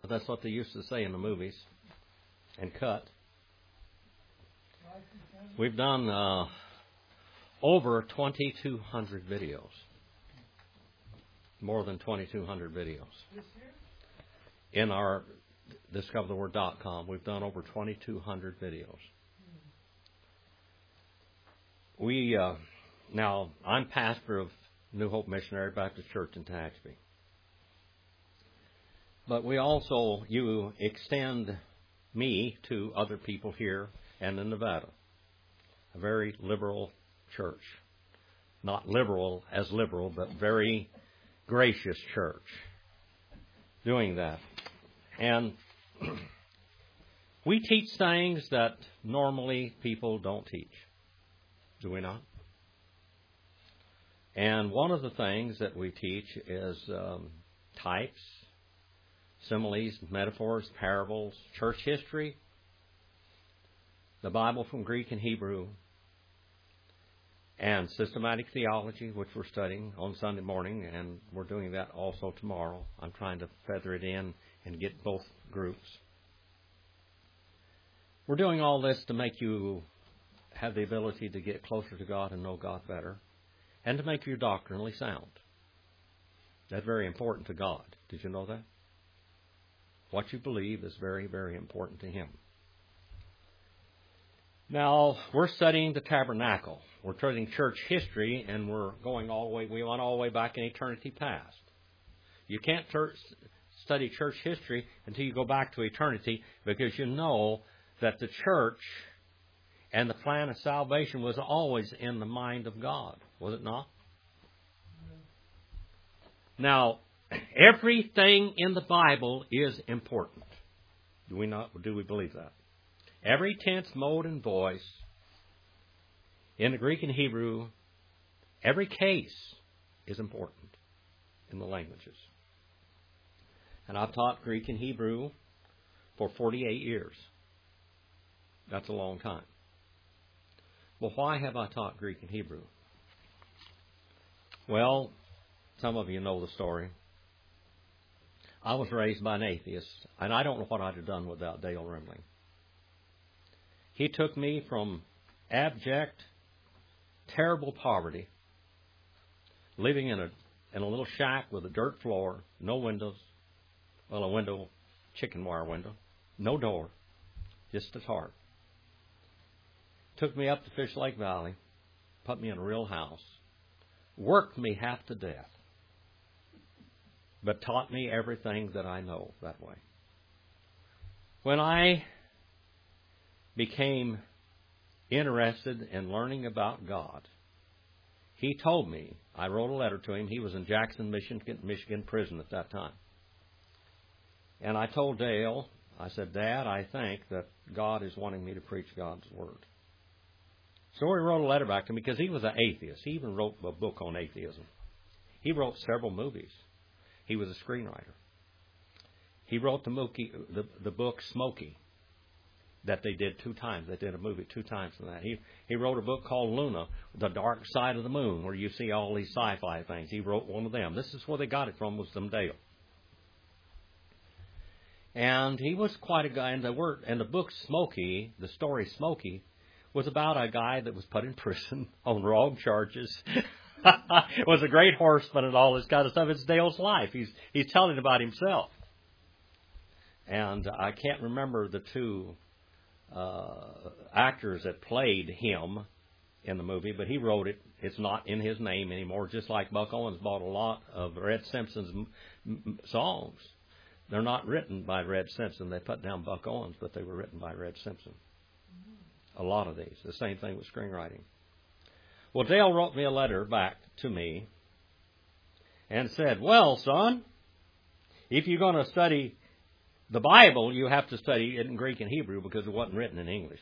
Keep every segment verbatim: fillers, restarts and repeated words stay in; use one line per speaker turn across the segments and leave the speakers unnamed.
That's what they used to say in the movies. And cut. We've done uh, over twenty-two hundred videos. More than twenty-two hundred videos. In our discover the word dot com, we've done over twenty-two hundred videos. We uh, now, I'm pastor of New Hope Missionary Baptist Church in Taxby. But we also, you extend me to other people here and in Nevada. A very liberal church. Not liberal as liberal, but very gracious church. Doing that. And we teach things that normally people don't teach. Do we not? And one of the things that we teach is um, types, similes, metaphors, parables, church history, the Bible from Greek and Hebrew, and systematic theology, which we're studying on Sunday morning, and we're doing that also tomorrow. I'm trying to feather it in and get both groups. We're doing all this to make you have the ability to get closer to God and know God better, and to make you doctrinally sound. That's very important to God. Did you know that? What you believe is very, very important to Him. Now, we're studying the tabernacle. We're studying church history, and we're going all the way, we went all the way back in eternity past. You can't ter- study church history until you go back to eternity, because you know that the church and the plan of salvation was always in the mind of God. Was it not? Now, everything in the Bible is important. Do we not? Do we believe that? Every tense, mode, and voice in the Greek and Hebrew, every case is important in the languages. And I've taught Greek and Hebrew for forty-eight years. That's a long time. Well, why have I taught Greek and Hebrew? Well, some of you know the story. I was raised by an atheist, and I don't know what I'd have done without Dale Rimling. He took me from abject, terrible poverty, living in a in a little shack with a dirt floor, no windows, well, a window, chicken wire window, no door, just a tarp. Took me up to Fish Lake Valley, put me in a real house, worked me half to death, but taught me everything that I know that way. When I became interested in learning about God, he told me, I wrote a letter to him. He was in Jackson, Michigan, Michigan prison at that time. And I told Dale, I said, Dad, I think that God is wanting me to preach God's Word. So he wrote a letter back to me because he was an atheist. He even wrote a book on atheism. He wrote several movies. He was a screenwriter. He wrote the, Mookie, the, the book Smokey that they did two times. They did a movie two times from that. He, he wrote a book called Luna, The Dark Side of the Moon, where you see all these sci-fi things. He wrote one of them. This is where they got it from, was from Dale. And he was quite a guy. And the, word, and the book Smokey, the story Smokey, was about a guy that was put in prison on wrong charges. Was a great horseman and all this kind of stuff. It's Dale's life. He's he's telling about himself. And I can't remember the two uh, actors that played him in the movie, but he wrote it. It's not in his name anymore, just like Buck Owens bought a lot of Red Simpson's m- m- songs. They're not written by Red Simpson. They put down Buck Owens, but they were written by Red Simpson. A lot of these. The same thing with screenwriting. Well, Dale wrote me a letter back to me and said, well, son, if you're going to study the Bible, you have to study it in Greek and Hebrew because it wasn't written in English.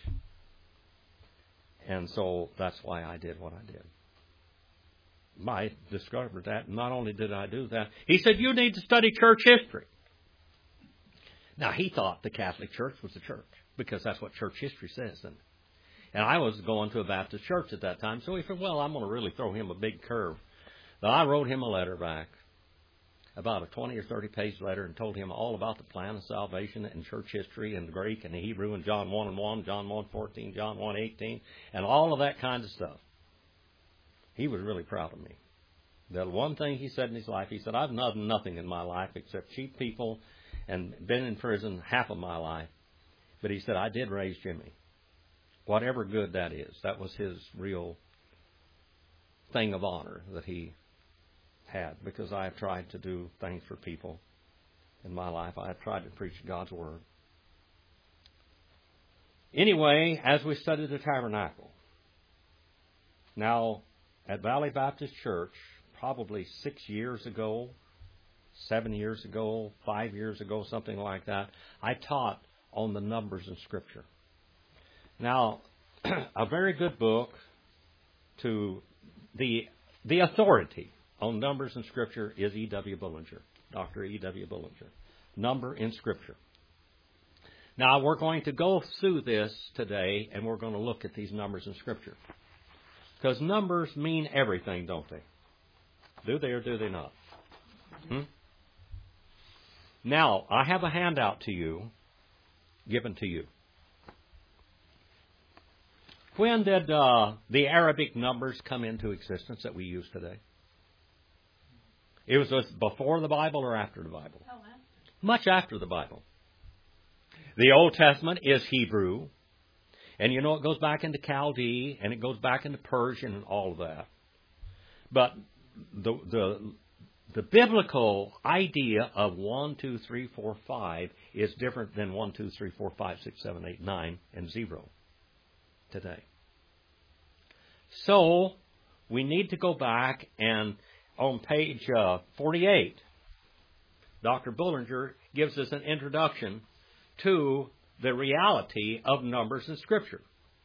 And so that's why I did what I did. I discovered that. Not only did I do that, he said, you need to study church history. Now, he thought the Catholic Church was the church because that's what church history says. And, and I was going to a Baptist church at that time, so he said, well, I'm going to really throw him a big curve. But I wrote him a letter back. about a twenty or thirty page letter and told him all about the plan of salvation and church history and Greek and Hebrew and John one and one, John one fourteen, John one eighteen, and all of that kind of stuff. He was really proud of me. The one thing he said in his life, he said, I've done nothing in my life except cheat people and been in prison half of my life. But he said, I did raise Jimmy. Whatever good that is. That was his real thing of honor that he had, because I have tried to do things for people in my life. I have tried to preach God's Word. Anyway, as we studied the tabernacle, now at Valley Baptist Church, probably six years ago, seven years ago, five years ago, something like that, I taught on the numbers in Scripture. Now, a very good book to the the authority on numbers in Scripture is E W Bullinger, Doctor E W Bullinger. Number in Scripture. Now, we're going to go through this today, and we're going to look at these numbers in Scripture. Because numbers mean everything, don't they? Do they or do they not? Hmm? Now, I have a handout to you, given to you. When did uh, the Arabic numbers come into existence that we use today? It was before the Bible or after the Bible? Oh, after. Much after the Bible. The Old Testament is Hebrew. And you know, it goes back into Chaldee, and it goes back into Persian and all of that. But the the the biblical idea of one, two, three, four, five is different than one, two, three, four, five, six, seven, eight, nine, and zero today. So we need to go back, and on page uh, forty-eight, Doctor Bullinger gives us an introduction to the reality of numbers in Scripture.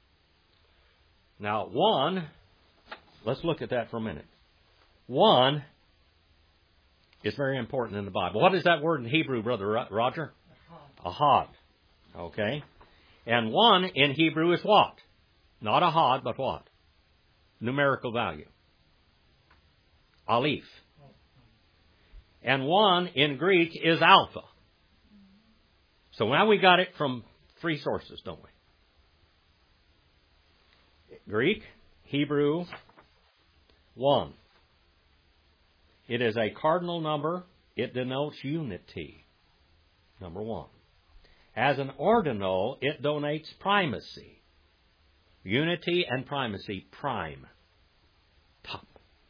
Now, one, let's look at that for a minute. One is very important in the Bible. What is that word in Hebrew, Brother Roger? Ahad. Okay. And one in Hebrew is what? Not ahad, but what? Numerical value. Aleph. And one in Greek is alpha. So now we got it from three sources, don't we? Greek, Hebrew, one. It is a cardinal number. It denotes unity. Number one. As an ordinal, it denotes primacy. Unity and primacy, prime. Top.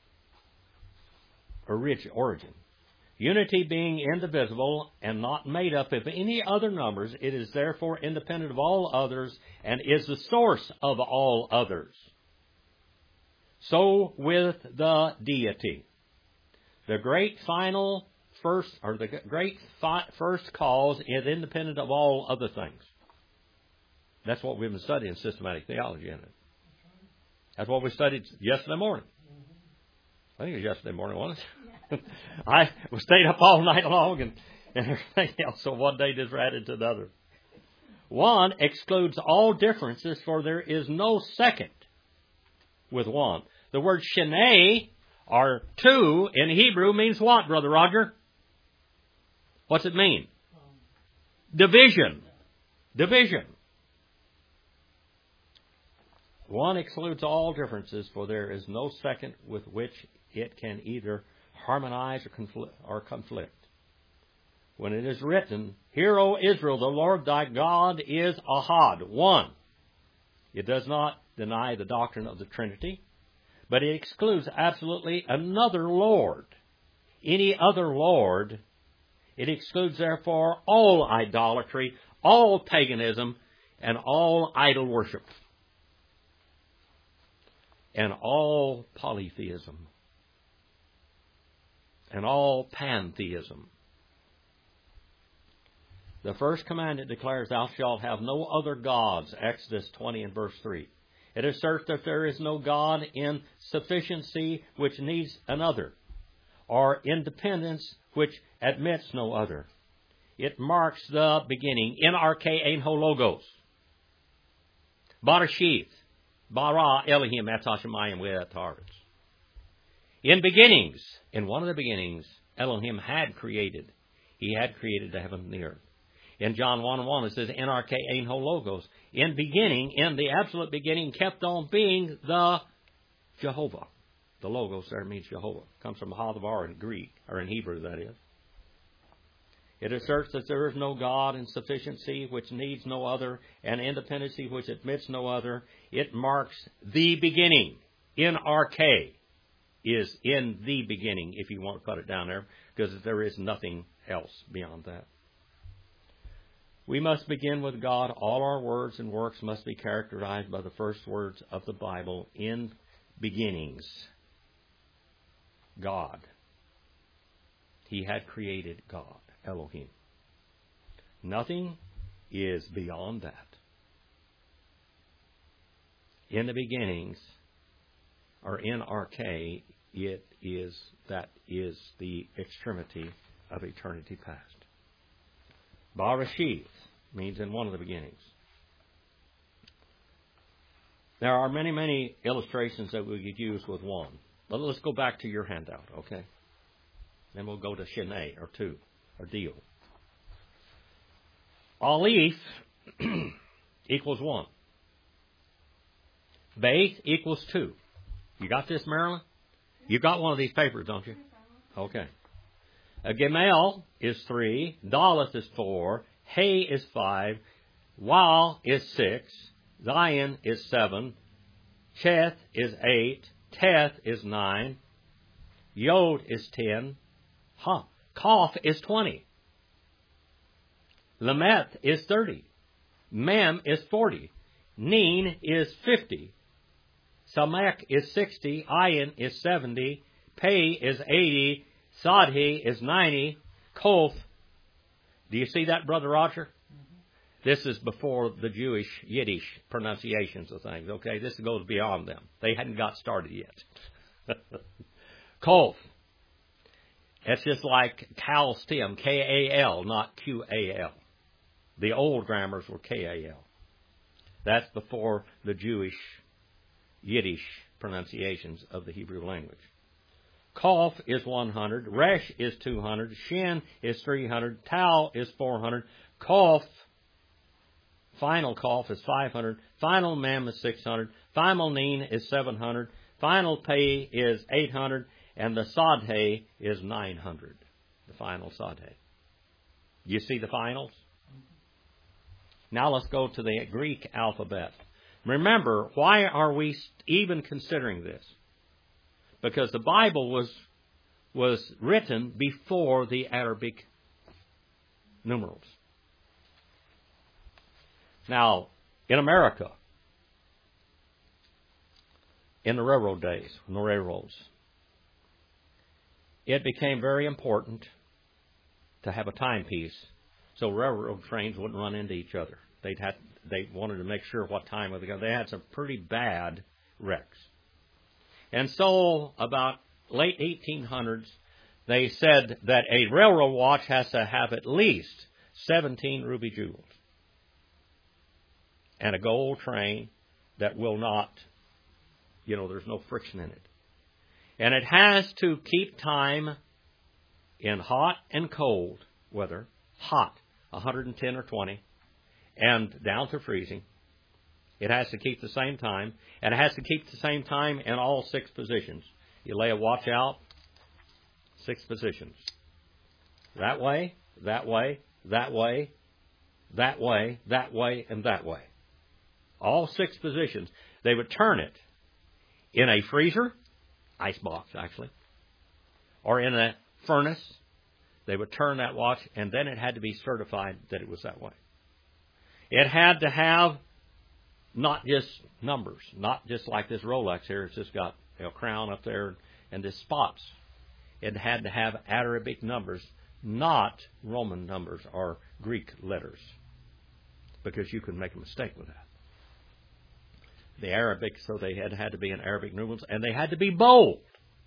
Origin. origin. Unity being indivisible and not made up of any other numbers, it is therefore independent of all others and is the source of all others. So with the deity. The great final first, or the great fi- first cause is independent of all other things. That's what we've been studying systematic theology in it. That's what we studied yesterday morning. I think it was yesterday morning, wasn't it? I stayed up all night long and, and everything else, so one day just added to another. One excludes all differences, for there is no second with one. The word shenay, or two, in Hebrew means what, Brother Roger? What's it mean? Division. Division. One excludes all differences, for there is no second with which it can either harmonize or conflict, or conflict. When it is written, Hear, O Israel, the Lord thy God is Ahad, one. It does not deny the doctrine of the Trinity, but it excludes absolutely another Lord. Any other Lord, it excludes therefore all idolatry, all paganism, and all idol worship, and all polytheism, and all pantheism. The first commandment declares, Thou shalt have no other gods, Exodus twenty and verse three. It asserts that there is no God in sufficiency which needs another, or independence which admits no other. It marks the beginning. In arche ein ho logos. Barashith. Bara Elohim et hashemayim ve'et haaretz. In beginnings, in one of the beginnings, Elohim had created. He had created the heaven and the earth. In John one and one, it says, N R K Ein Ho Logos. In beginning, in the absolute beginning, kept on being the Jehovah. The Logos there means Jehovah. Comes from Hadavar in Greek, or in Hebrew, that is. It asserts that there is no God in sufficiency which needs no other, and independency which admits no other. It marks the beginning. N R K is in the beginning, if you want to put it down there, because there is nothing else beyond that. We must begin with God. All our words and works must be characterized by the first words of the Bible, in beginnings. God. He had created God, Elohim. Nothing is beyond that. In the beginnings, or N R K, it is, that is the extremity of eternity past. Barashith means in one of the beginnings. There are many, many illustrations that we could use with one. But let's go back to your handout, okay? Then we'll go to Sheneh, or two, or deal. Aleph equals one. Beit equals two. You got this, Marilyn? You got one of these papers, don't you? Okay. A Gimel is three. Daleth is four. Hay is five. Wal is six. Zion is seven. Cheth is eight. Teth is nine. Yod is ten. Ha. Kaf is twenty. Lameth is thirty. Mem is forty. Nin is fifty. Samek is sixty. Ayin is seventy. Pei is eighty. Sadhi is ninety. Kof. Do you see that, Brother Roger? Mm-hmm. This is before the Jewish Yiddish pronunciations of things, okay? This goes beyond them. They hadn't got started yet. Kof. It's just like Kal Stem, K A L, not Q A L. The old grammars were K A L. That's before the Jewish Yiddish pronunciations of the Hebrew language. Kaf is one hundred. Resh is two hundred. Shin is three hundred. Tau is four hundred. Kaf, final Kaf is five hundred. Final Mem is six hundred. Final Nin is seven hundred. Final Pei is eight hundred. And the Sadhe is nine hundred. The final Sadhe. You see the finals? Now let's go to the Greek alphabet. Remember, why are we even considering this? Because the Bible was was written before the Arabic numerals. Now, in America, in the railroad days, in the railroads, it became very important to have a timepiece so railroad trains wouldn't run into each other. They'd had, they wanted to make sure what time they got. They had some pretty bad wrecks. And so, about late eighteen hundreds, they said that a railroad watch has to have at least seventeen ruby jewels. And a gold train that will not, you know, there's no friction in it. And it has to keep time in hot and cold weather. Hot, one hundred ten or twenty, and down to freezing. It has to keep the same time, and it has to keep the same time in all six positions. You lay a watch out, six positions. That way, that way, that way, that way, that way, and that way. All six positions. They would turn it in a freezer, ice box actually, or in a furnace. They would turn that watch, and then it had to be certified that it was that way. It had to have not just numbers, not just like this Rolex here. It's just got a you know, crown up there and this spots. It had to have Arabic numbers, not Roman numbers or Greek letters, because you could make a mistake with that. The Arabic, so they had had to be in Arabic numerals, and they had to be bold.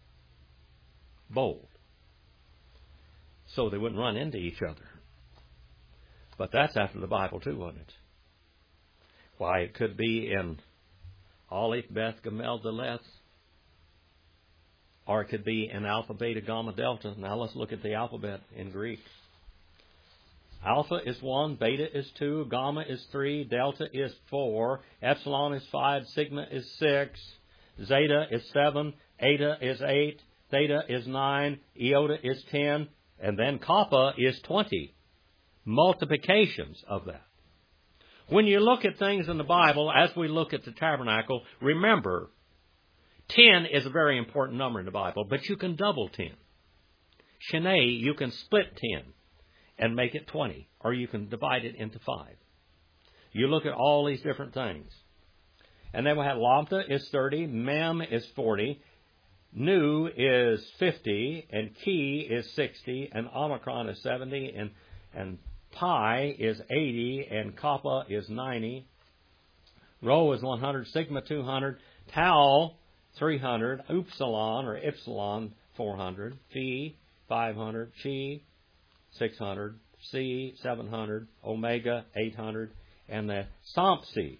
Bold. So they wouldn't run into each other. But that's after the Bible too, wasn't it? Why, it could be in Aleph, Beth, Gamel, Deleth. Or it could be an alpha, beta, gamma, delta. Now let's look at the alphabet in Greek. Alpha is one, beta is two, gamma is three, delta is four, epsilon is five, sigma is six, zeta is seven, eta is eight, theta is nine, iota is ten, and then kappa is twenty. Multiplications of that. When you look at things in the Bible, as we look at the tabernacle, remember, ten is a very important number in the Bible, but you can double ten. Shanae, you can split ten and make it twenty, or you can divide it into five. You look at all these different things. And then we have Lambda is thirty, Mem is forty, Nu is fifty, and Chi is sixty, and Omicron is seventy, and, and Pi is eighty, and Kappa is ninety. Rho is one hundred, Sigma two hundred, Tau three hundred, Upsilon or Epsilon four hundred, Phi five hundred, Chi six hundred, C seven hundred, Omega eight hundred, and the Psi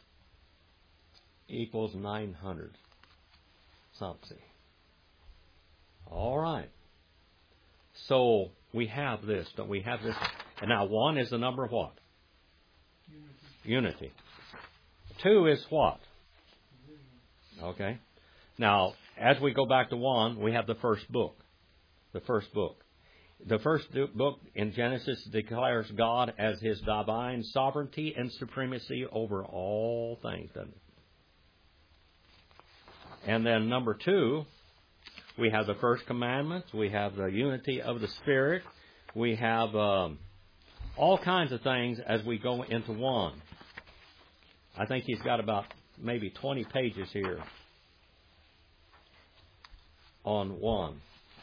equals nine hundred. Psi. All right. So we have this, don't we have this? And now one is the number of what? Unity. Unity. Two is what? Okay. Now, as we go back to one, we have the first book. The first book. The first book in Genesis declares God as His divine sovereignty and supremacy over all things, doesn't it? And then number two, we have the first commandments. We have the unity of the Spirit. We have um, all kinds of things as we go into one. I think he's got about maybe twenty pages here on one.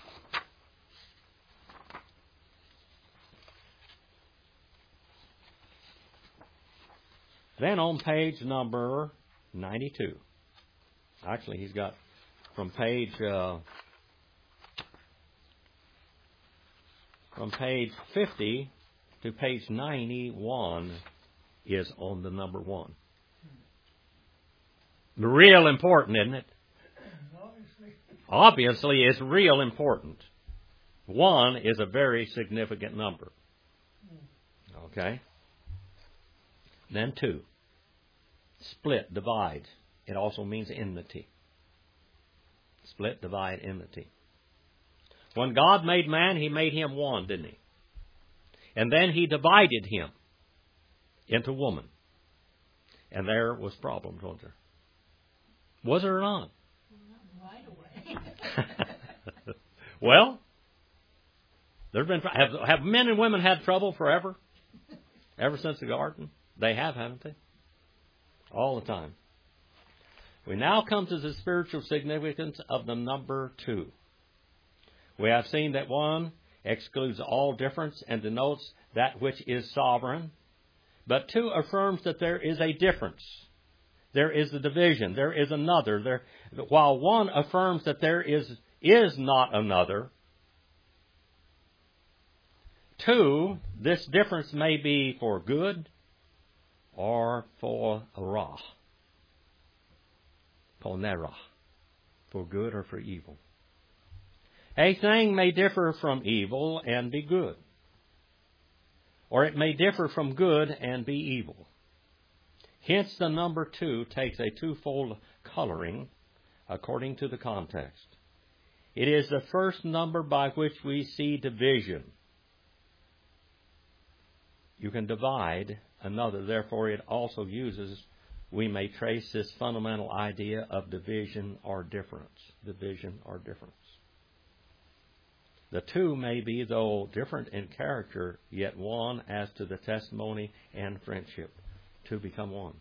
Then on page number ninety-two. Actually, he's got from page uh, from page fifty to page ninety-one is on the number one. Real important, isn't it? Obviously. Obviously, it's real important. One is a very significant number. Okay? Then two. Split, divide. It also means enmity. Split, divide, enmity. When God made man, He made him one, didn't He? And then He divided him into woman. And there was problems, wasn't there? Was there or not?
Right away.
Well, there's been have have men and women had trouble forever? Ever since the garden? They have, haven't they? All the time. We now come to the spiritual significance of the number two. We have seen that one excludes all difference and denotes that which is sovereign. But two affirms that there is a difference. There is a division. There is another. There, while one affirms that there is, is not another, two, this difference may be for good or for ra. Ponera. For good or for evil. A thing may differ from evil and be good. Or it may differ from good and be evil. Hence, the number two takes a twofold coloring according to the context. It is the first number by which we see division. You can divide another, therefore it also uses, we may trace this fundamental idea of division or difference. Division or difference. The two may be, though different in character, yet one as to the testimony and friendship. To become one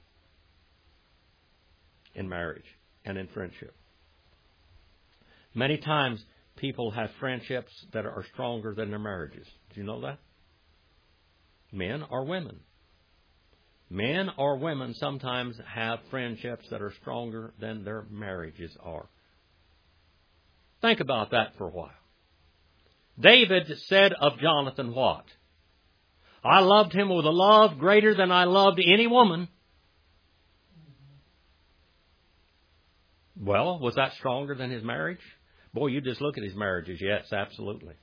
in marriage and in friendship. Many times people have friendships that are stronger than their marriages. Do you know that? Men or women. Men or women sometimes have friendships that are stronger than their marriages are. Think about that for a while. David said of Jonathan what? I loved him with a love greater than I loved any woman. Well, was that stronger than his marriage? Boy, you just look at his marriages. Yes, absolutely.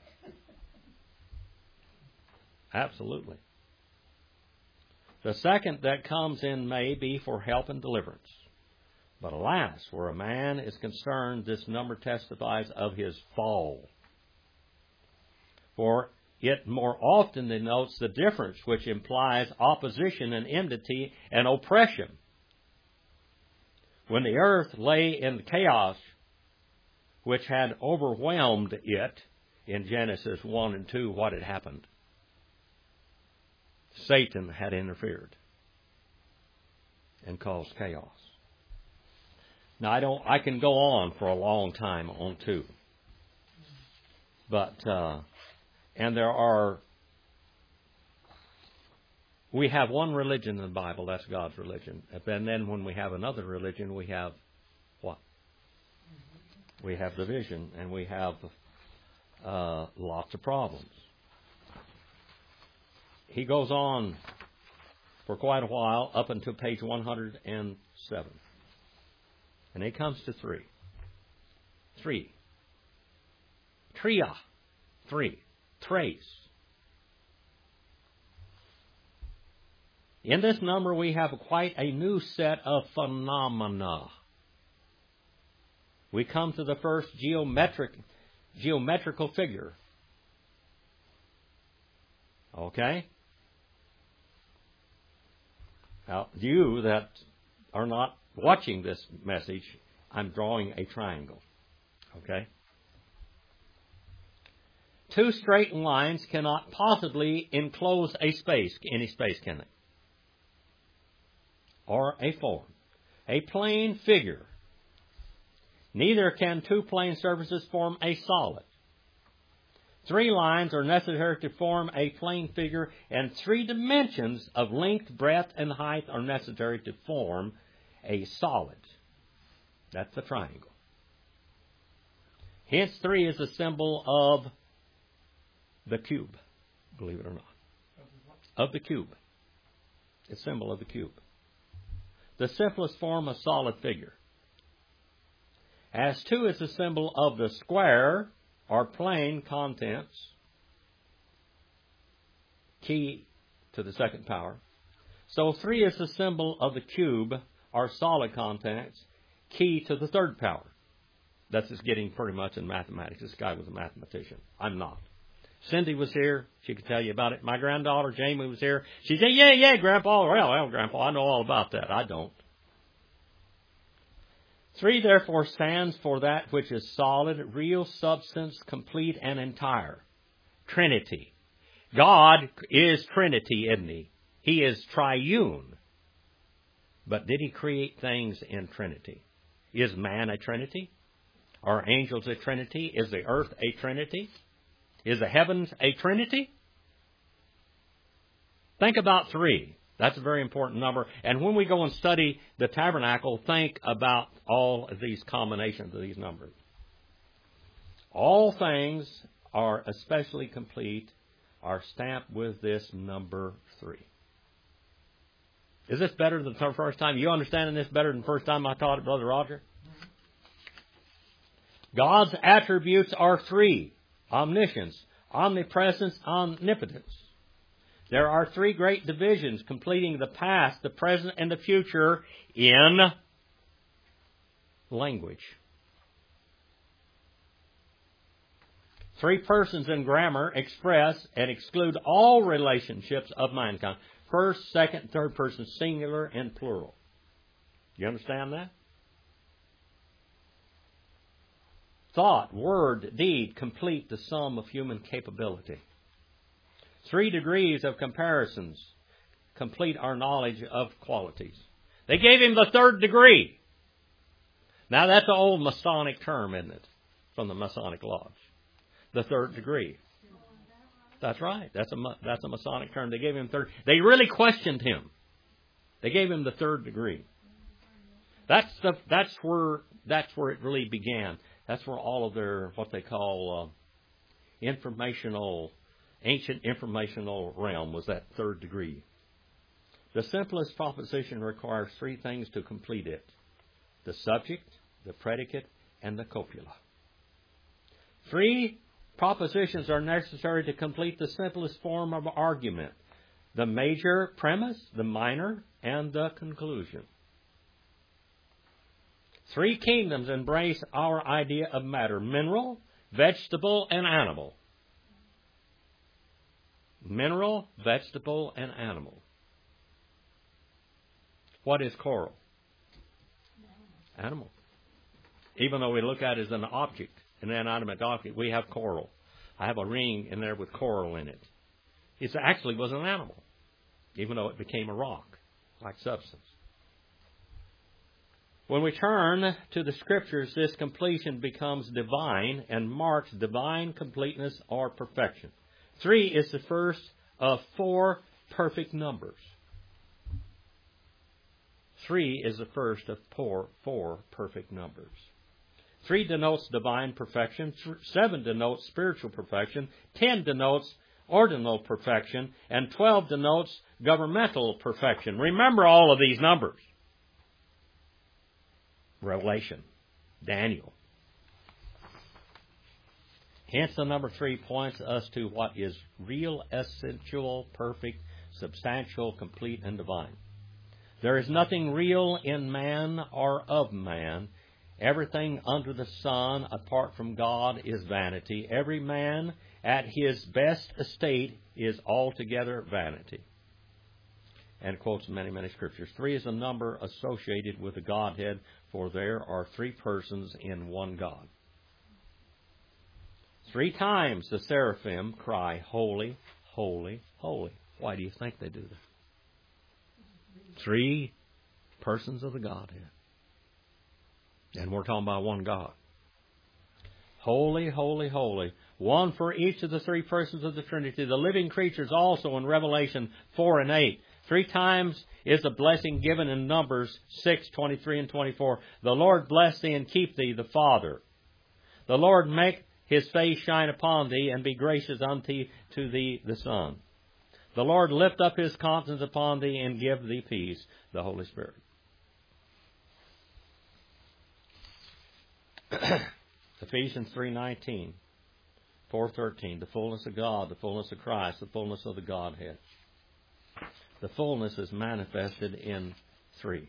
Absolutely. The second that comes in may be for help and deliverance. But alas, where a man is concerned, this number testifies of his fall. For it more often denotes the difference, which implies opposition and enmity and oppression. When the earth lay in chaos, which had overwhelmed it, in Genesis one and two, what had happened? Satan had interfered and caused chaos. Now, I don't. I can go on for a long time on two, but uh, and there are. We have one religion in the Bible. That's God's religion. And then when we have another religion, we have what? We have division, and we have uh, lots of problems. He goes on for quite a while, up until page one hundred seven. And he comes to three. Three. Tria. Three. Trace. In this number we have quite a new set of phenomena. We come to the first geometric, geometrical figure. Okay? Now, you that are not watching this message, I'm drawing a triangle. Okay? Two straight lines cannot possibly enclose a space, any space, can they? Or a form. A plane figure. Neither can two plane surfaces form a solid. Three lines are necessary to form a plane figure, and three dimensions of length, breadth, and height are necessary to form a solid. That's a triangle. Hence, three is a symbol of the cube, believe it or not. Of the cube. It's a symbol of the cube. The simplest form of solid figure. As two is a symbol of the square, or plane contents, key to the second power. So three is a symbol of the cube, or solid contents, key to the third power. That's just getting pretty much in mathematics. This guy was a mathematician. I'm not. Cindy was here. She could tell you about it. My granddaughter, Jamie, was here. She said, yeah, yeah, Grandpa. Well, well, Grandpa, I know all about that. I don't. Three, therefore, stands for that which is solid, real substance, complete, and entire. Trinity. God is Trinity, isn't He? He is triune. But did He create things in Trinity? Is man a Trinity? Are angels a Trinity? Is the earth a Trinity? Is the heavens a Trinity? Think about three. That's a very important number. And when we go and study the tabernacle, think about all of these combinations of these numbers. All things are especially complete, are stamped with this number three. Is this better than the first time? You understanding this better than the first time I taught it, Brother Roger? God's attributes are three. Omniscience, omnipresence, omnipotence. There are three great divisions completing the past, the present, and the future in language. Three persons in grammar express and exclude all relationships of mankind. First, second, third person, singular and plural. You understand that? Thought, word, deed complete the sum of human capability. Three degrees of comparisons complete our knowledge of qualities. They gave him the third degree. Now that's an old Masonic term, isn't it? From the Masonic Lodge. The third degree. That's right. That's a, that's a Masonic term. They gave him third. They really questioned him. They gave him the third degree. That's the, that's where, that's where it really began. That's where all of their, what they call uh, informational, ancient informational realm was that third degree. The simplest proposition requires three things to complete it. The subject, the predicate, and the copula. Three propositions are necessary to complete the simplest form of argument: the major premise, the minor, and the conclusion. Three kingdoms embrace our idea of matter: mineral, vegetable, and animal. Mineral, vegetable, and animal. What is coral? Animal. Even though we look at it as an object, an inanimate object, we have coral. I have a ring in there with coral in it. It actually was an animal, even though it became a rock-like substance. When we turn to the Scriptures, this completion becomes divine and marks divine completeness or perfection. Three is the first of four perfect numbers. Three is the first of four, four perfect numbers. Three denotes divine perfection. Seven denotes spiritual perfection. Ten denotes ordinal perfection. And twelve denotes governmental perfection. Remember all of these numbers. Revelation, Daniel. Hence the number three points us to what is real, essential, perfect, substantial, complete, and divine. There is nothing real in man or of man. Everything under the sun apart from God is vanity. Every man at his best estate is altogether vanity. And quotes many, many scriptures. Three is a number associated with the Godhead, for there are three persons in one God. Three times the seraphim cry, holy, holy, holy. Why do you think they do that? Three persons of the Godhead. And we're talking about one God. Holy, holy, holy. One for each of the three persons of the Trinity. The living creatures also in Revelation four and eight. Three times is a blessing given in Numbers six, twenty-three and twenty-four. The Lord bless thee and keep thee, the Father. The Lord make his face shine upon thee and be gracious unto to thee, the Son. The Lord lift up his countenance upon thee and give thee peace, the Holy Spirit. Ephesians three nineteen, four thirteen, the fullness of God, the fullness of Christ, the fullness of the Godhead. The fullness is manifested in three.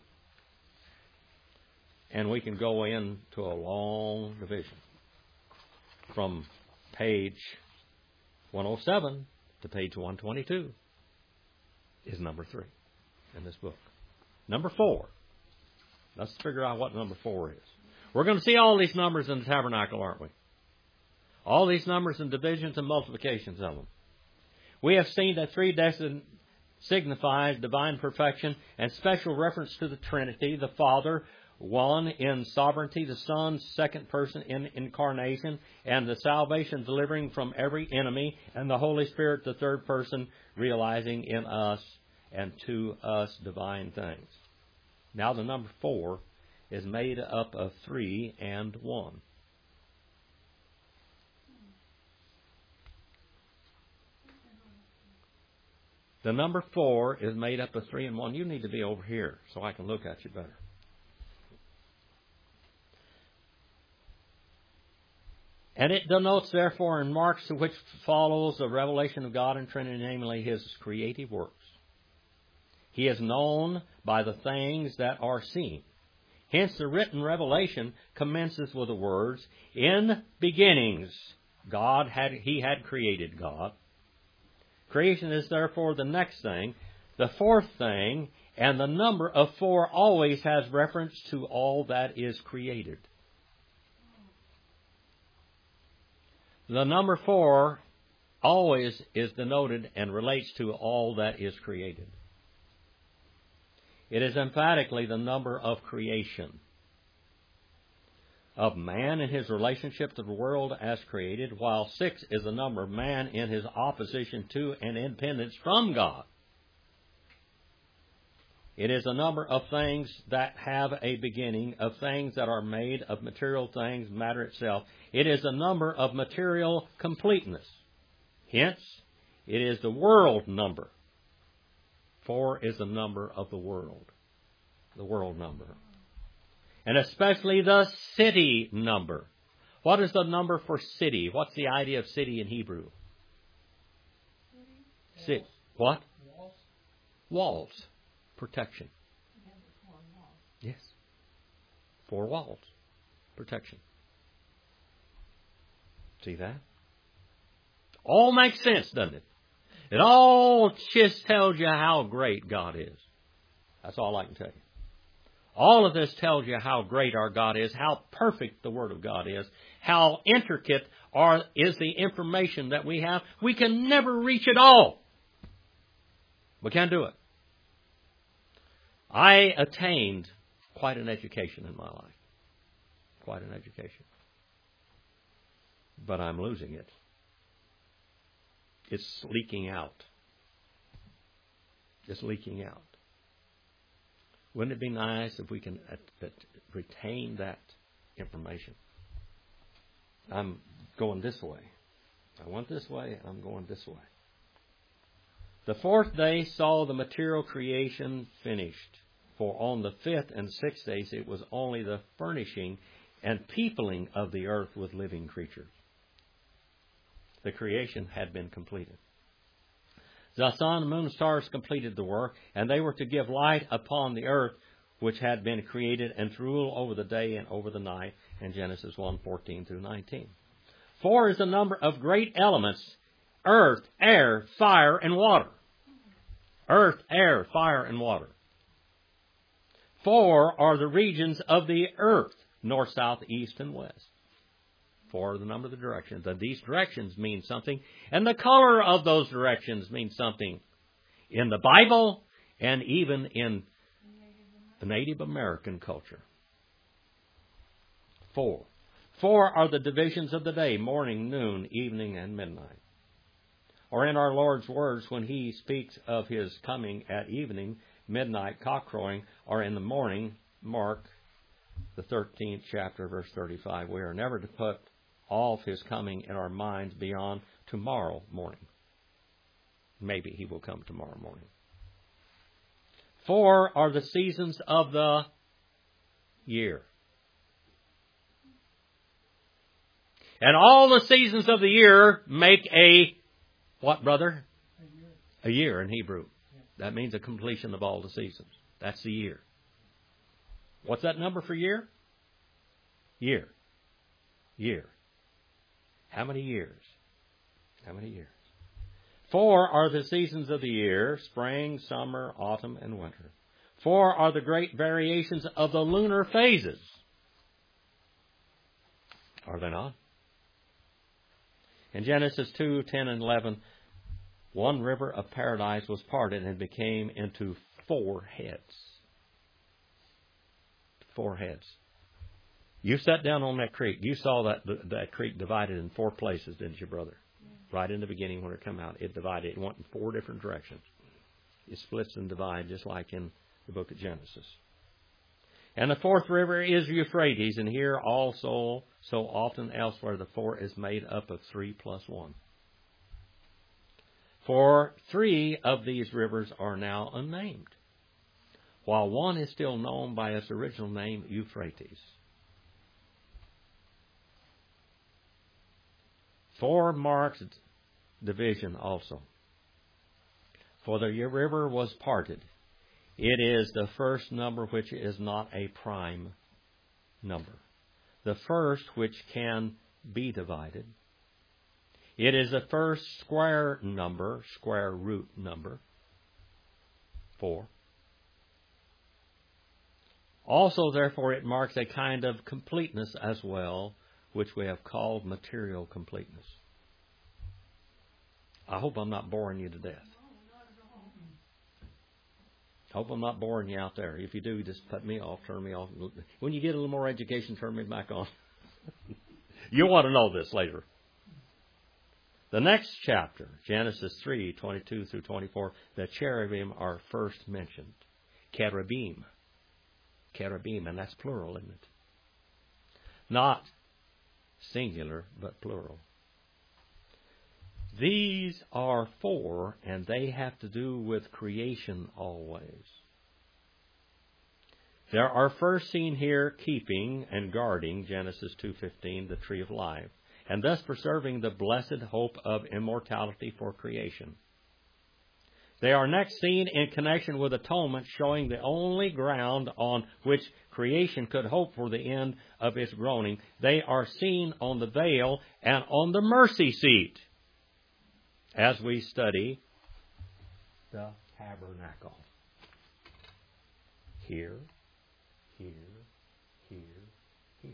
And we can go into a long division. From page one oh seven to page one twenty-two is number three in this book. Number four. Let's figure out what number four is. We're going to see all these numbers in the tabernacle, aren't we? All these numbers and divisions and multiplications of them. We have seen that three destined signifies divine perfection and special reference to the Trinity, the Father, one in sovereignty, the Son, second person in incarnation, and the salvation delivering from every enemy, and the Holy Spirit, the third person, realizing in us and to us divine things. Now the number four is made up of three and one. The number four is made up of three and one. You need to be over here so I can look at you better. And it denotes, therefore, and marks to which follows the revelation of God in Trinity, namely His creative works. He is known by the things that are seen. Hence, the written revelation commences with the words, "In beginnings, God had He had created God." Creation is therefore the next thing. The fourth thing, and the number of four always has reference to all that is created. The number four always is denoted and relates to all that is created. It is emphatically the number of creation, of man in his relationship to the world as created, while six is the number of man in his opposition to and independence from God. It is a number of things that have a beginning, of things that are made of material things, matter itself. It is a number of material completeness. Hence, it is the world number. Four is the number of the world. The world number. And especially the city number. What is the number for city? What's the idea of city in Hebrew? City. What?
Walls.
Walls. Protection.
Yeah, the four walls.
Yes. Four walls. Protection. See that? All makes sense, doesn't it? It all just tells you how great God is. That's all I can tell you. All of this tells you how great our God is, how perfect the Word of God is, how intricate are, is the information that we have. We can never reach it all. We can't do it. I attained quite an education in my life. Quite an education. But I'm losing it. It's leaking out. It's leaking out. Wouldn't it be nice if we can retain that information? I'm going this way. I went this way, and I'm going this way. The fourth day saw the material creation finished. For on the fifth and sixth days it was only the furnishing and peopling of the earth with living creatures. The creation had been completed. The sun, moon, and stars completed the work, and they were to give light upon the earth which had been created, and to rule over the day and over the night, in Genesis one, fourteen through nineteen. Four is the number of great elements: earth, air, fire, and water. Earth, air, fire, and water. Four are the regions of the earth: north, south, east, and west. Four are the number of the directions. And these directions mean something. And the color of those directions means something in the Bible and even in the Native American culture. Four. Four are the divisions of the day: morning, noon, evening, and midnight. Or in our Lord's words, when He speaks of His coming at evening, midnight, cock crowing, or in the morning, Mark, the thirteenth chapter, verse thirty-five, we are never to put all of His coming in our minds beyond tomorrow morning. Maybe He will come tomorrow morning. Four are the seasons of the year. And all the seasons of the year make a, what, brother?
A year.
A year in Hebrew. That means a completion of all the seasons. That's the year. What's that number for year? Year. Year. How many years? How many years? Four are the seasons of the year: spring, summer, autumn, and winter. Four are the great variations of the lunar phases. Are they not? In Genesis two, ten, and eleven, one river of paradise was parted and became into four heads. Four heads. You sat down on that creek. You saw that that creek divided in four places, didn't you, brother? Yeah. Right in the beginning when it came out, it divided. It went in four different directions. It splits and divides just like in the book of Genesis. And the fourth river is Euphrates, and here also, so often elsewhere, the four is made up of three plus one. For three of these rivers are now unnamed, while one is still known by its original name, Euphrates. Four marks division also. For the river was parted. It is the first number which is not a prime number. The first which can be divided. It is the first square number, square root number. Four. Also, therefore, it marks a kind of completeness as well, which we have called material completeness. I hope I'm not boring you to death. I hope I'm not boring you out there. If you do, just cut me off, turn me off. When you get a little more education, turn me back on. You'll want to know this later. The next chapter, Genesis three, twenty-two through twenty-four, the cherubim are first mentioned. Cherubim. Cherubim, and that's plural, isn't it? Not singular, but plural. These are four, and they have to do with creation always. There are first seen here keeping and guarding, Genesis two fifteen, the tree of life, and thus preserving the blessed hope of immortality for creation. They are next seen in connection with atonement, showing the only ground on which creation could hope for the end of its groaning. They are seen on the veil and on the mercy seat as we study the tabernacle. Here, here, here, here.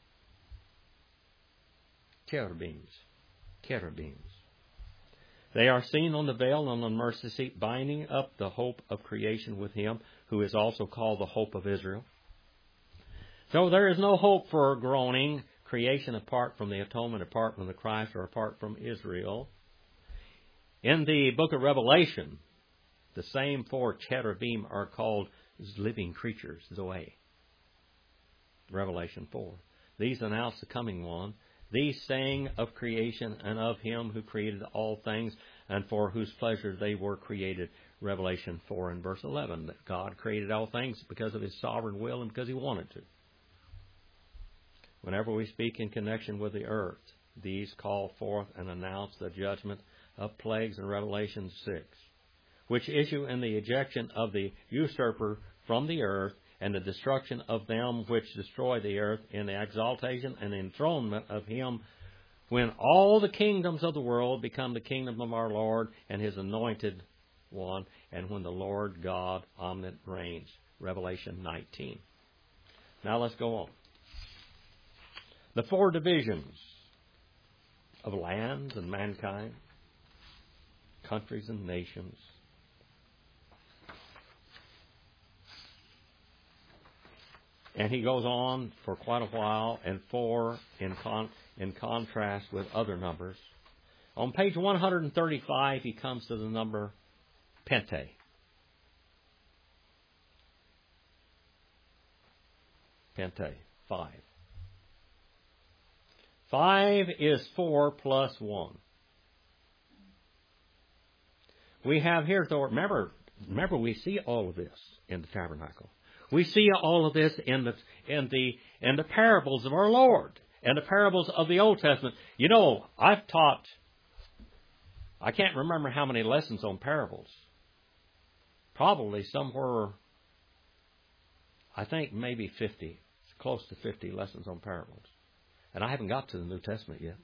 Cherubims, cherubims. They are seen on the veil and on the mercy seat, binding up the hope of creation with Him, who is also called the hope of Israel. So there is no hope for groaning creation apart from the atonement, apart from the Christ, or apart from Israel. In the book of Revelation, the same four cherubim are called living creatures, Zoe. Revelation four. These announce the coming one. These sang of creation and of Him who created all things and for whose pleasure they were created. Revelation four and verse eleven. That God created all things because of His sovereign will and because He wanted to. Whenever we speak in connection with the earth, these call forth and announce the judgment of plagues in Revelation six, which issue in the ejection of the usurper from the earth and the destruction of them which destroy the earth, in the exaltation and enthronement of Him, when all the kingdoms of the world become the kingdom of our Lord and His anointed one, and when the Lord God omnipotent reigns. Revelation nineteen. Now let's go on. The four divisions of lands and mankind, countries and nations. And he goes on for quite a while, and four in con- in contrast with other numbers. On page one hundred thirty-five, he comes to the number Pente. Pente, five. Five is four plus one. We have here, though, remember, remember we see all of this in the tabernacle. We see all of this in the in the in the parables of our Lord and the parables of the Old Testament. You know, I've taught, I can't remember how many lessons on parables. Probably somewhere, I think maybe fifty. It's close to fifty lessons on parables. And I haven't got to the New Testament yet.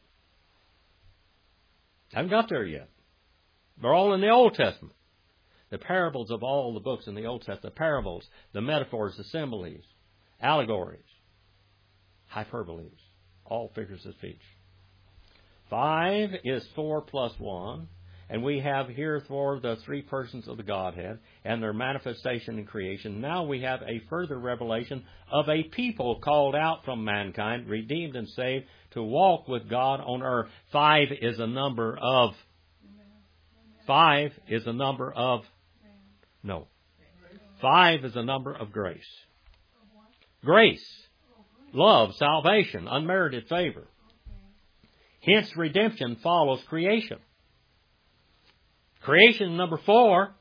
I haven't got there yet. They're all in the Old Testament. The parables of all the books in the Old Testament, the parables, the metaphors, the similes, allegories, hyperboles, all figures of speech. Five is four plus one, and we have here for the three persons of the Godhead and their manifestation in creation. Now we have a further revelation of a people called out from mankind, redeemed and saved, to walk with God on earth. Five is a number of, five is a number of, no. Five is a number of grace. Grace, love, salvation, unmerited favor. Hence, redemption follows creation. Creation, number four.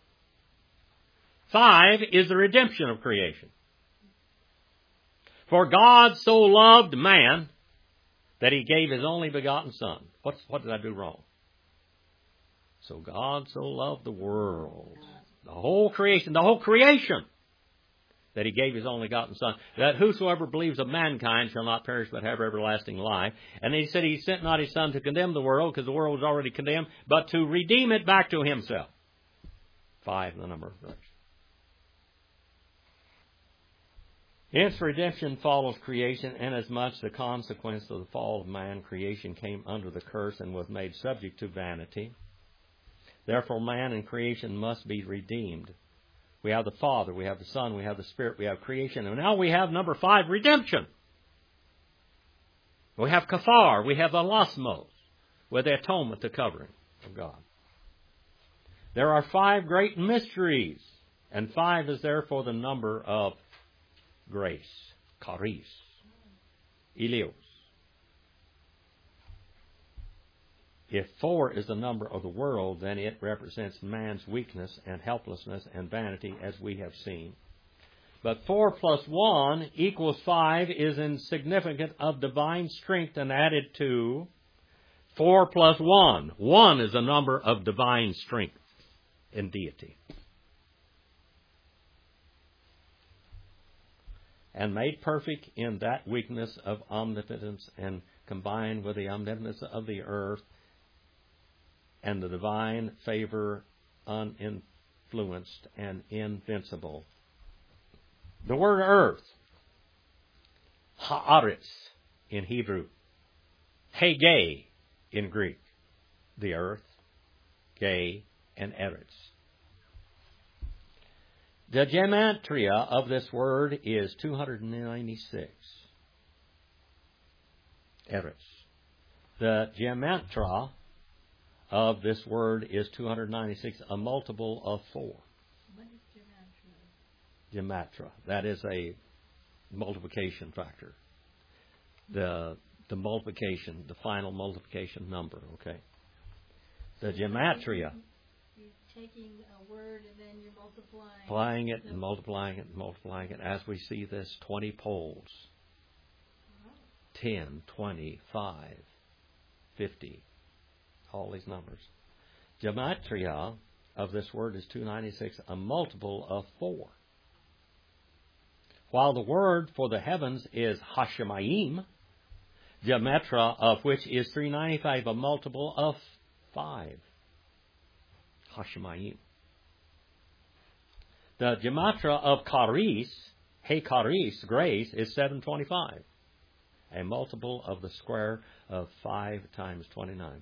Five is the redemption of creation. For God so loved man that He gave His only begotten Son. What's, what did I do wrong? So God so loved the world. The whole creation, the whole creation, that He gave His only begotten Son, that whosoever believes of mankind shall not perish but have everlasting life. And He said He sent not His Son to condemn the world, because the world was already condemned, but to redeem it back to Himself. Five, the number of grace. Hence, redemption follows creation, inasmuch the consequence of the fall of man, creation came under the curse and was made subject to vanity. Therefore, man and creation must be redeemed. We have the Father, we have the Son, we have the Spirit, we have creation. And now we have number five, redemption. We have kafar, we have the lasmos, with the atonement, the covering of God. There are five great mysteries, and five is therefore the number of grace, charis, ilios. If four is the number of the world, then it represents man's weakness and helplessness and vanity, as we have seen. But four plus one equals five is insignificant of divine strength and added to four plus one. One is a number of divine strength in deity. And made perfect in that weakness of omnipotence and combined with the omnipotence of the earth and the divine favor uninfluenced and invincible. The word earth, haaretz in Hebrew, hege in Greek, the earth, ge, and eretz. The gematria of this word is two hundred ninety-six. Eretz. The gematria of this word is two hundred ninety-six, a multiple of four.
What is gematria?
Gematria. That is a multiplication factor. The the multiplication, the final multiplication number, okay. The gematria.
You're taking a word and then you're multiplying.
Multiplying it and multiplying it and multiplying it as we see this twenty poles.
Oh.
ten, twenty, five, fifty. All these numbers. Gematria of this word is two hundred ninety-six, a multiple of four. While the word for the heavens is Hashemayim, gematria of which is three hundred ninety-five, a multiple of five. Hashemayim. The gematria of Charis, Hey Charis, grace, is seven hundred twenty-five, a multiple of the square of five times twenty-nine.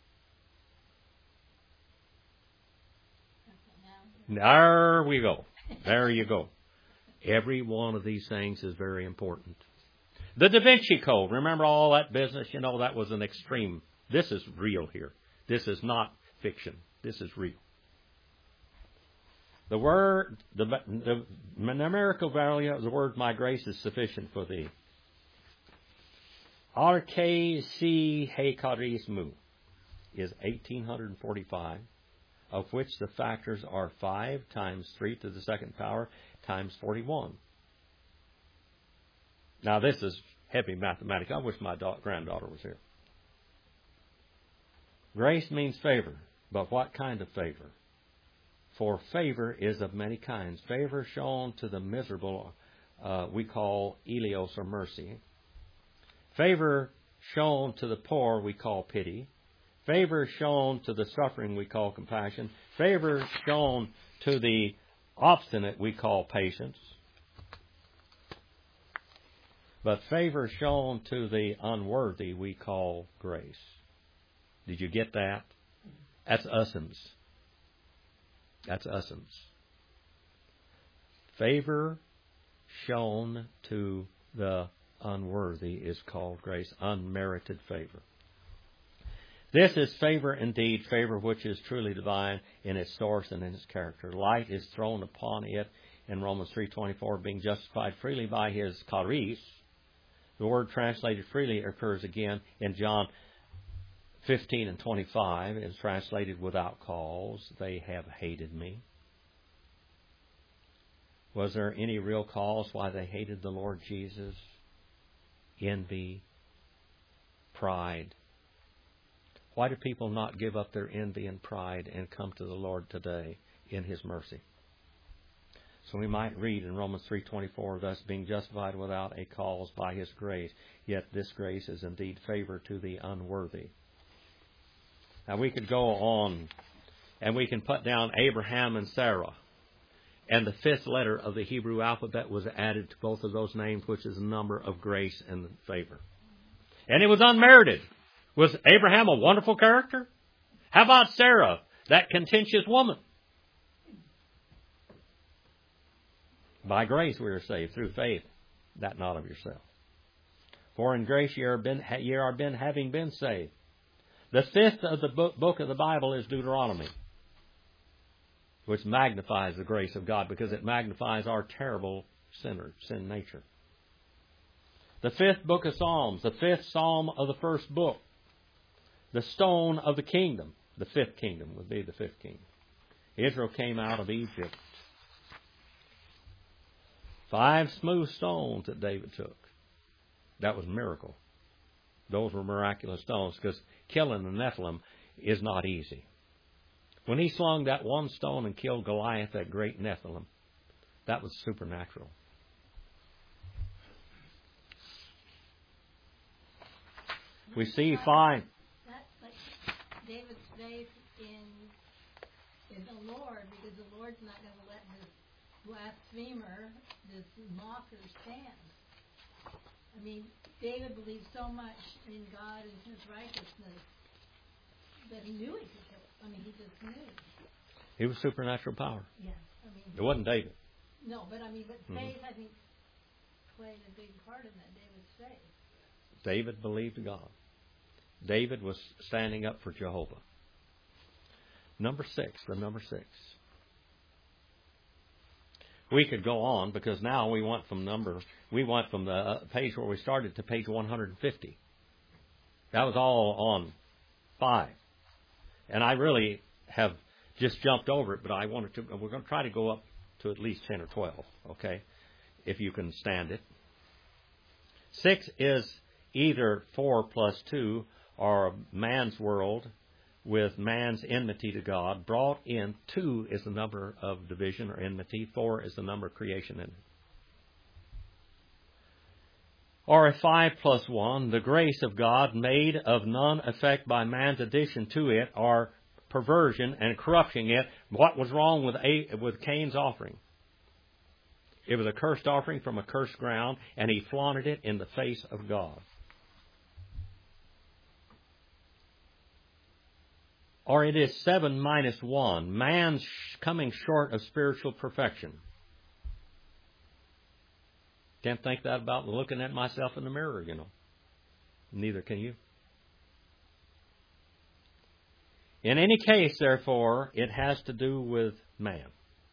There we go. There you go. Every one of these things is very important. The Da Vinci Code. Remember all that business? You know, that was an extreme. This is real here. This is not fiction. This is real. The word, the, the numerical value of the word my grace is sufficient for thee. R K C He Charis Mu is eighteen forty-five. Of which the factors are five times three to the second power times forty-one. Now this is heavy mathematics. I wish my da- granddaughter was here. Grace means favor, but what kind of favor? For favor is of many kinds. Favor shown to the miserable uh, we call eleos or mercy. Favor shown to the poor we call pity. Favor shown to the suffering we call compassion. Favor shown to the obstinate we call patience. But favor shown to the unworthy we call grace. Did you get that? That's essence. That's essence. Favor shown to the unworthy is called grace. Unmerited favor. This is favor indeed, favor which is truly divine in its source and in its character. Light is thrown upon it in Romans three twenty-four, being justified freely by his charis. The word translated freely occurs again in John fifteen and twenty-five. It's translated without cause. They have hated me. Was there any real cause why they hated the Lord Jesus? Envy, pride. Why do people not give up their envy and pride and come to the Lord today in His mercy? So we might read in Romans three twenty-four, thus being justified without a cause by His grace, yet this grace is indeed favor to the unworthy. Now we could go on and we can put down Abraham and Sarah. And the fifth letter of the Hebrew alphabet was added to both of those names, which is a number of grace and favor. And it was unmerited. Was Abraham a wonderful character? How about Sarah, that contentious woman? By grace we are saved, through faith, that not of yourself. For in grace ye are, been, ye are been, having been saved. The fifth of the book, book of the Bible is Deuteronomy, which magnifies the grace of God because it magnifies our terrible sinner, sin nature. The fifth book of Psalms, the fifth psalm of the first book, the stone of the kingdom, the fifth kingdom would be the fifth kingdom. Israel came out of Egypt. Five smooth stones that David took. That was a miracle. Those were miraculous stones, because killing the Nephilim is not easy. When he slung that one stone and killed Goliath, that great Nephilim, that was supernatural. We see fine.
That's like David's faith in in the Lord, because the Lord's not going to let this blasphemer, this mocker, stand. I mean, David believed so much in God and His righteousness that he knew he could kill it. I mean, he just knew.
He was supernatural power.
Yes, I mean.
It wasn't David.
No, but I mean, but faith,
Mm-hmm.
I think, played a big part in that. David's faith.
David believed God. David was standing up for Jehovah. Number six, the number six. We could go on, because now we went from number, we went from the page where we started to page one hundred fifty. That was all on five. And I really have just jumped over it, but I wanted to, we're going to try to go up to at least ten or twelve, okay, if you can stand it. Six is either four plus two, or man's world with man's enmity to God brought in. Two is the number of division or enmity. Four is the number of creation in it. Or a five plus one, the grace of God made of none effect by man's addition to it, or perversion and corrupting it. What was wrong with a, with Cain's offering? It was a cursed offering from a cursed ground, and he flaunted it in the face of God. Or it is seven minus one, man's coming short of spiritual perfection. Can't think that about looking at myself in the mirror, you know. Neither can you. In any case, therefore, it has to do with man.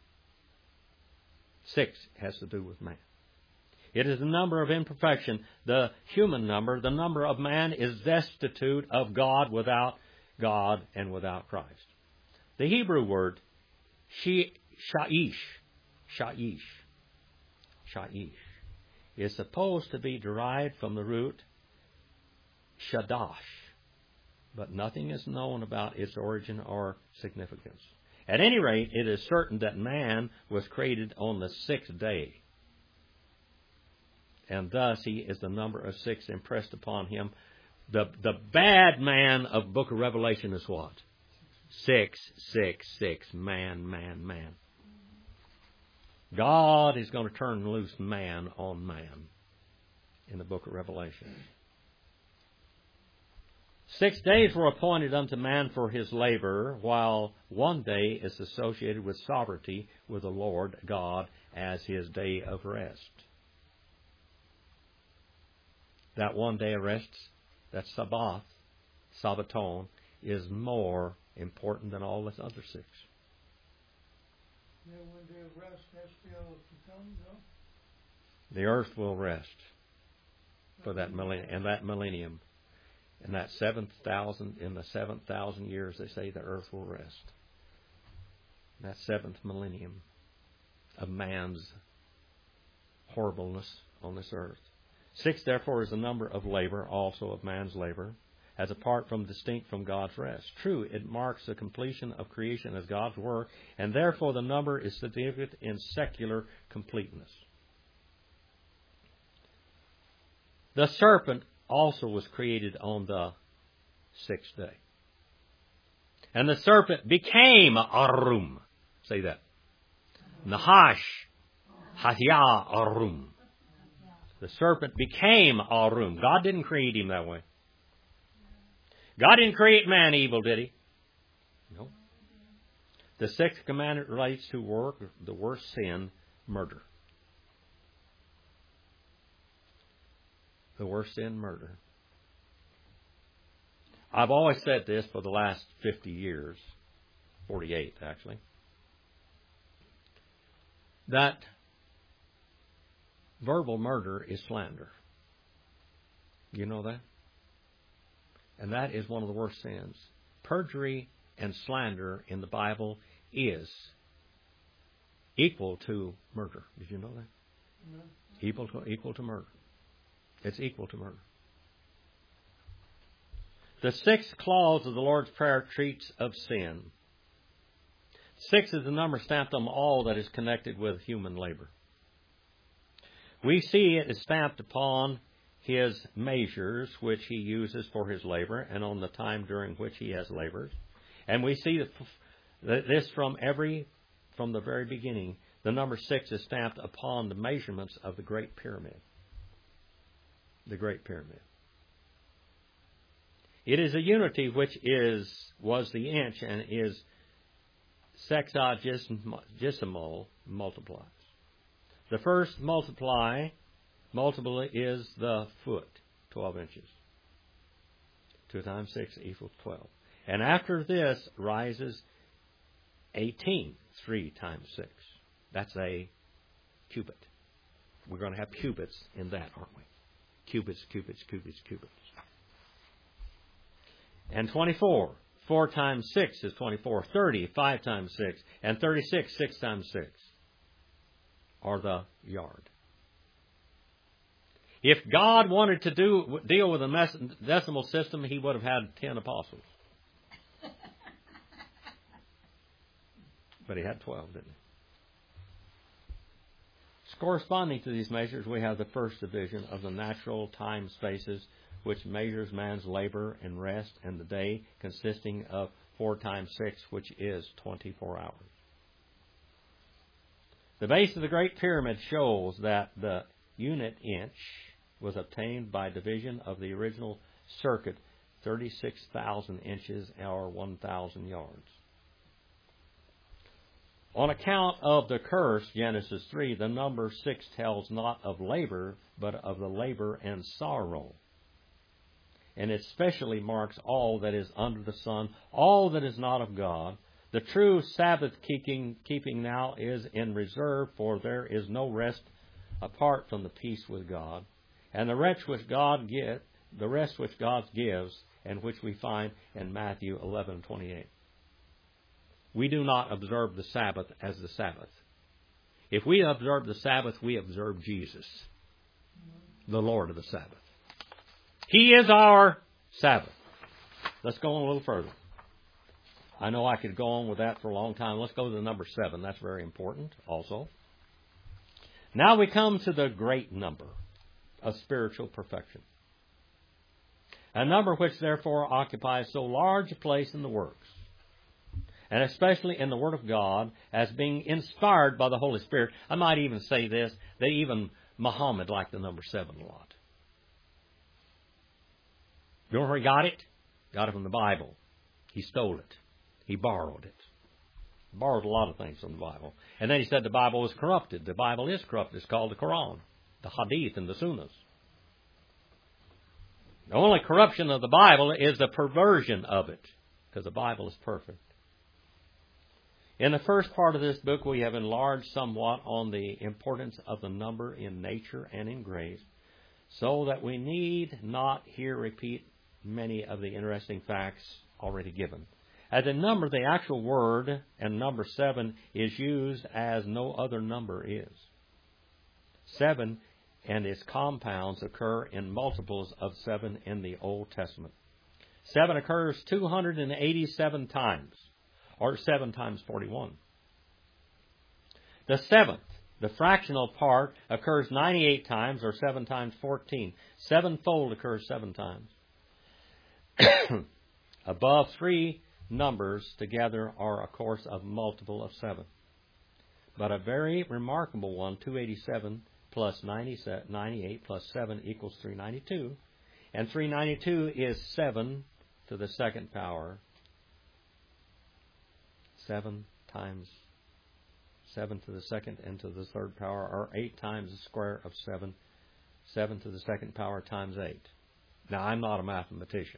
Six has to do with man. It is the number of imperfection, the human number. The number of man is destitute of God, without God and without Christ. The Hebrew word she, sha'ish, sha'ish, sha'ish is supposed to be derived from the root shadash, but nothing is known about its origin or significance. At any rate, it is certain that man was created on the sixth day, and thus he is the number of six impressed upon him. The the bad man of Book of Revelation is what? Six, six, six. Man, man, man. God is going to turn loose man on man in the Book of Revelation. Six days were appointed unto man for his labor, while one day is associated with sovereignty with the Lord God as his day of rest. That one day of rest, that Sabbath, Sabbaton, is more important than all the other six.
Then one day of rest, that's still to come, though?
The earth will rest for that millennium, and that millennium. In that seventh thousand, in the seventh thousand years, they say the earth will rest. That seventh millennium of man's horribleness on this earth. Six, therefore, is the number of labor, also of man's labor, as apart from, distinct from God's rest. True, it marks the completion of creation as God's work, and therefore the number is significant in secular completeness. The serpent also was created on the sixth day. And the serpent became Arum. Say that. Nahash Hatya Arum. The serpent became Arum. God didn't create him that way. God didn't create man evil, did he? No. The sixth commandment relates to work, the worst sin, murder. The worst sin, murder. I've always said this for the last fifty years, forty-eight actually, that verbal murder is slander. You know that? And that is one of the worst sins. Perjury and slander in the Bible is equal to murder. Did you know that?
Amen.
Equal to, equal to murder. It's equal to murder. The sixth clause of the Lord's Prayer treats of sin. Six is the number stamped on all that is connected with human labor. We see it is stamped upon His measures, which He uses for His labor, and on the time during which He has labored. And we see that this from every, from the very beginning. The number six is stamped upon the measurements of the Great Pyramid. The Great Pyramid. It is a unity which is was the inch and is sexagesimal multiplies. The first multiply multiple is the foot, twelve inches. Two times six equals twelve. And after this rises eighteen, three times six. That's a cubit. We're going to have cubits in that, aren't we? Cubits, cubits, cubits, cubits. And twenty-four. four times six is twenty-four. thirty, five times six. And thirty-six, six times six. Are the yard. If God wanted to do deal with a decimal system, He would have had ten apostles. But He had twelve, didn't He? Corresponding to these measures, we have the first division of the natural time spaces, which measures man's labor and rest, and the day, consisting of four times six, which is twenty-four hours. The base of the Great Pyramid shows that the unit inch was obtained by division of the original circuit, thirty-six thousand inches, or one thousand yards. On account of the curse, Genesis three, the number six tells not of labor, but of the labor and sorrow. And it specially marks all that is under the sun, all that is not of God. The true Sabbath keeping, keeping now is in reserve, for there is no rest apart from the peace with God. And the rest which God give, the rest which God gives, and which we find in Matthew eleven twenty-eight. We do not observe the Sabbath as the Sabbath. If we observe the Sabbath, we observe Jesus, the Lord of the Sabbath. He is our Sabbath. Let's go on a little further. I know I could go on with that for a long time. Let's go to the number seven. That's very important also. Now we come to the great number of spiritual perfection. A number which therefore occupies so large a place in the works, and especially in the Word of God, as being inspired by the Holy Spirit. I might even say this, that even Muhammad liked the number seven a lot. You know where he got it? Got it from the Bible. He stole it. He borrowed it. Borrowed a lot of things from the Bible. And then he said the Bible was corrupted. The Bible is corrupted. It's called the Quran, the Hadith, and the Sunnahs. The only corruption of the Bible is the perversion of it, because the Bible is perfect. In the first part of this book, we have enlarged somewhat on the importance of the number in nature and in grace, so that we need not here repeat many of the interesting facts already given. As a number, the actual word, and number seven, is used as no other number is. Seven and its compounds occur in multiples of seven in the Old Testament. Seven occurs two hundred eighty-seven times, or seven times forty-one. The seventh, the fractional part, occurs ninety-eight times, or seven times fourteen. Sevenfold occurs seven times. Above three numbers together are, of course, a multiple of seven. But a very remarkable one, two hundred eighty-seven plus ninety-eight plus seven equals three hundred ninety-two. And three hundred ninety-two is seven to the second power. seven times seven to the second and to the third power, or eight times the square of seven. seven to the second power times eight. Now, I'm not a mathematician.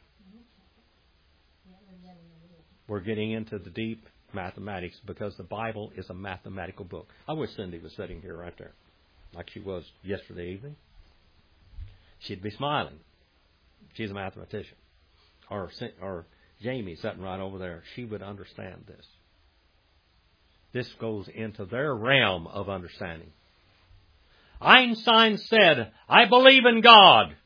We're getting into the deep mathematics because the Bible is a mathematical book. I wish Cindy was sitting here right there, like she was yesterday evening. She'd be smiling. She's a mathematician. Or, or Jamie sitting right over there. She would understand this. This goes into their realm of understanding. Einstein said, I believe in God.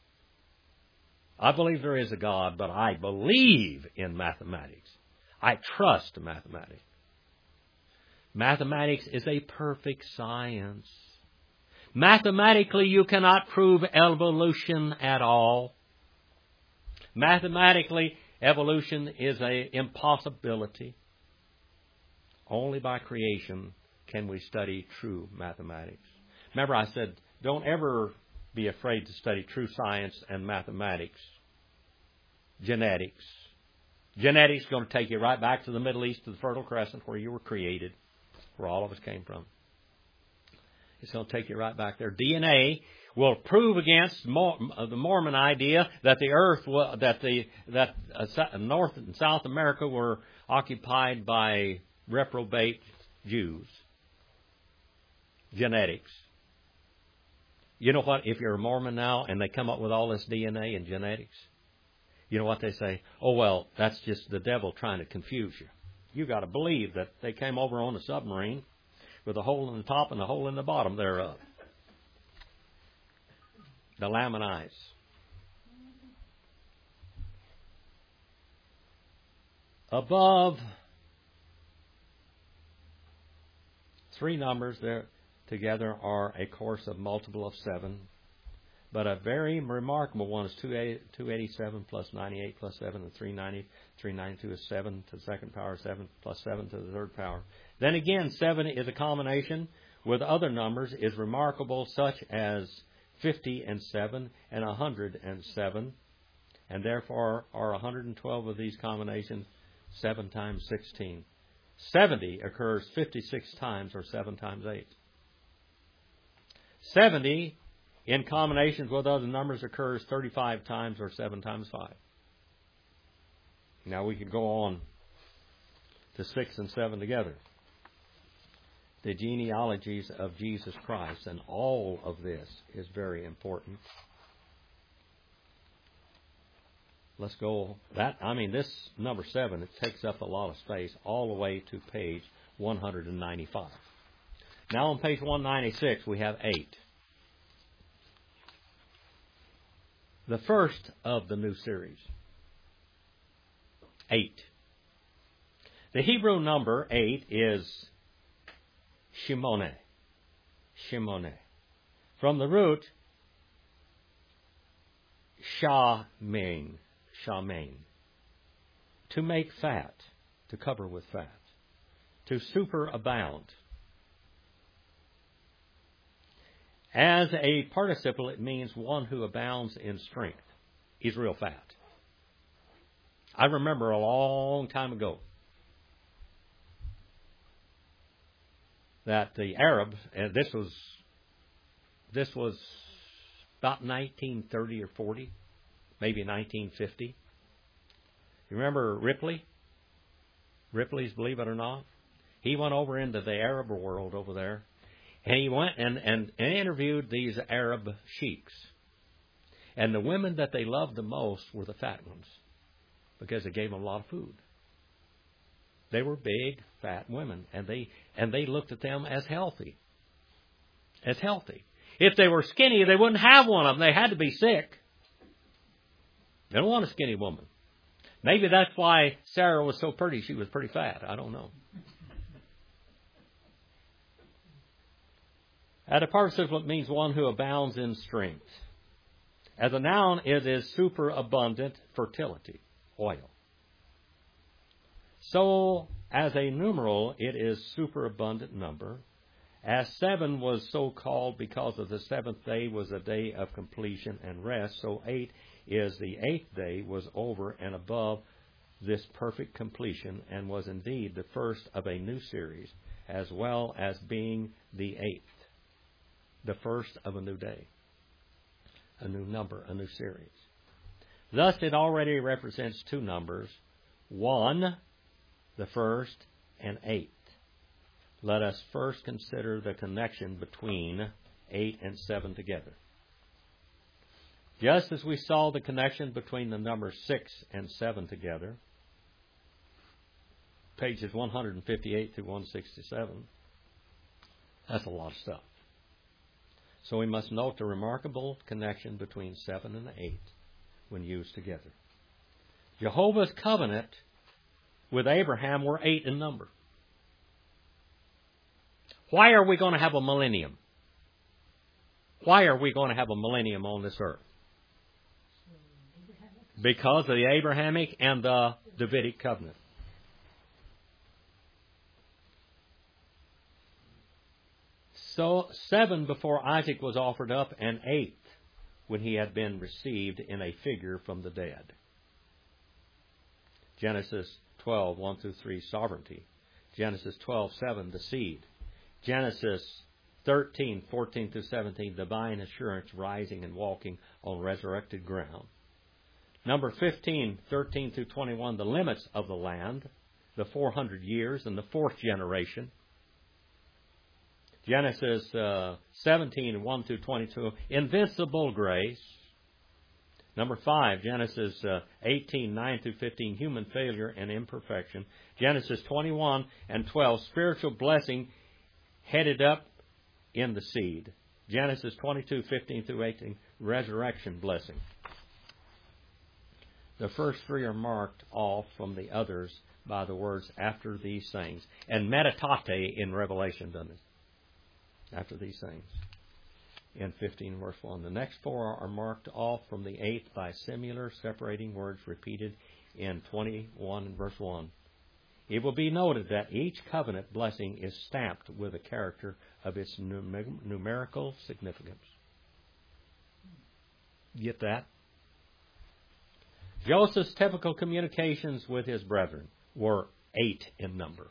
I believe there is a God, but I believe in mathematics. I trust mathematics. Mathematics is a perfect science. Mathematically, you cannot prove evolution at all. Mathematically, evolution is an impossibility. Only by creation can we study true mathematics. Remember I said, don't ever be afraid to study true science and mathematics. Genetics. Genetics is going to take you right back to the Middle East, to the Fertile Crescent, where you were created, where all of us came from. It's going to take you right back there. D N A will prove against the Mormon idea that the Earth, that the that North and South America were occupied by reprobate Jews. Genetics. You know what? If you're a Mormon now and they come up with all this D N A and genetics, you know what they say? Oh, well, that's just the devil trying to confuse you. You got to believe that they came over on a submarine with a hole in the top and a hole in the bottom thereof. The Lamanites. Above three numbers there together are a course of multiple of seven. But a very remarkable one is two eighty-seven plus ninety-eight plus seven, and three ninety, three ninety-two is seven to the second power, seven plus seven to the third power. Then again, seven is a combination with other numbers, is remarkable, such as fifty and seven and one hundred and seven. And therefore are one hundred twelve of these combinations, seven times sixteen. seventy occurs fifty-six times, or seven times eight. seventy in combinations with other numbers occurs thirty-five times, or seven times five. Now we could go on to six and seven together. The genealogies of Jesus Christ, and all of this is very important. Let's go. That I mean, this number seven, it takes up a lot of space all the way to page one hundred ninety-five. Now on page one ninety-six we have eight. The first of the new series. Eight. The Hebrew number eight is Shimone. Shimone. From the root Shamein. Shamein. To make fat. To cover with fat. To superabound. As a participle, it means one who abounds in strength. He's real fat. I remember a long time ago that the Arabs, and this was this was about nineteen thirty or forty, maybe nineteen fifty. You remember Ripley? Ripley's Believe It or Not? He went over into the Arab world over there. And he went and, and, and interviewed these Arab sheiks. And the women that they loved the most were the fat ones, because they gave them a lot of food. They were big, fat women, and they and they looked at them as healthy. As healthy. If they were skinny, they wouldn't have one of them. They had to be sick. They don't want a skinny woman. Maybe that's why Sarah was so pretty. She was pretty fat. I don't know. At a participle, it means one who abounds in strength. As a noun, it is superabundant fertility, oil. So, as a numeral, it is superabundant number. As seven was so called because of the seventh day was a day of completion and rest, so eight is the eighth day was over and above this perfect completion, and was indeed the first of a new series, as well as being the eighth. The first of a new day, a new number, a new series. Thus, it already represents two numbers, one, the first, and eight. Let us first consider the connection between eight and seven together. Just as we saw the connection between the numbers six and seven together, pages one fifty-eight through one sixty-seven, that's a lot of stuff. So we must note the remarkable connection between seven and eight when used together. Jehovah's covenant with Abraham were eight in number. Why are we going to have a millennium? Why are we going to have a millennium on this earth? Because of the Abrahamic and the Davidic covenant. So seven before Isaac was offered up, and eight when he had been received in a figure from the dead. Genesis twelve, one through three, sovereignty. Genesis twelve, seven, the seed. Genesis thirteen, fourteen through seventeen, divine assurance, rising and walking on resurrected ground. Number fifteen, thirteen through twenty-one, the limits of the land, the four hundred years and the fourth generation. Genesis uh, seventeen, one through twenty-two, invincible grace. Number five, Genesis uh, eighteen, nine through fifteen, human failure and imperfection. Genesis twenty-one and twelve, spiritual blessing headed up in the seed. Genesis twenty-two, fifteen through eighteen, resurrection blessing. The first three are marked off from the others by the words after these things. And meditate in Revelation, doesn't it? After these things. In fifteen verse one. The next four are marked off from the eighth by similar separating words repeated in twenty-one verse one. It will be noted that each covenant blessing is stamped with a character of its num- numerical significance. Get that? Joseph's typical communications with his brethren were eight in number.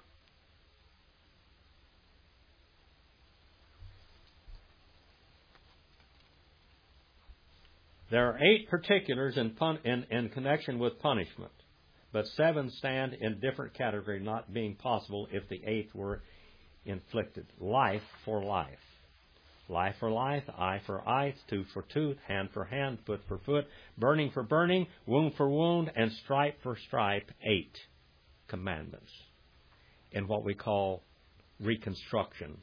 There are eight particulars in, pun- in, in connection with punishment, but seven stand in different category, not being possible if the eighth were inflicted. Life for life. Life for life, eye for eye, tooth for tooth, hand for hand, foot for foot, burning for burning, wound for wound, and stripe for stripe. Eight commandments in what we call reconstruction,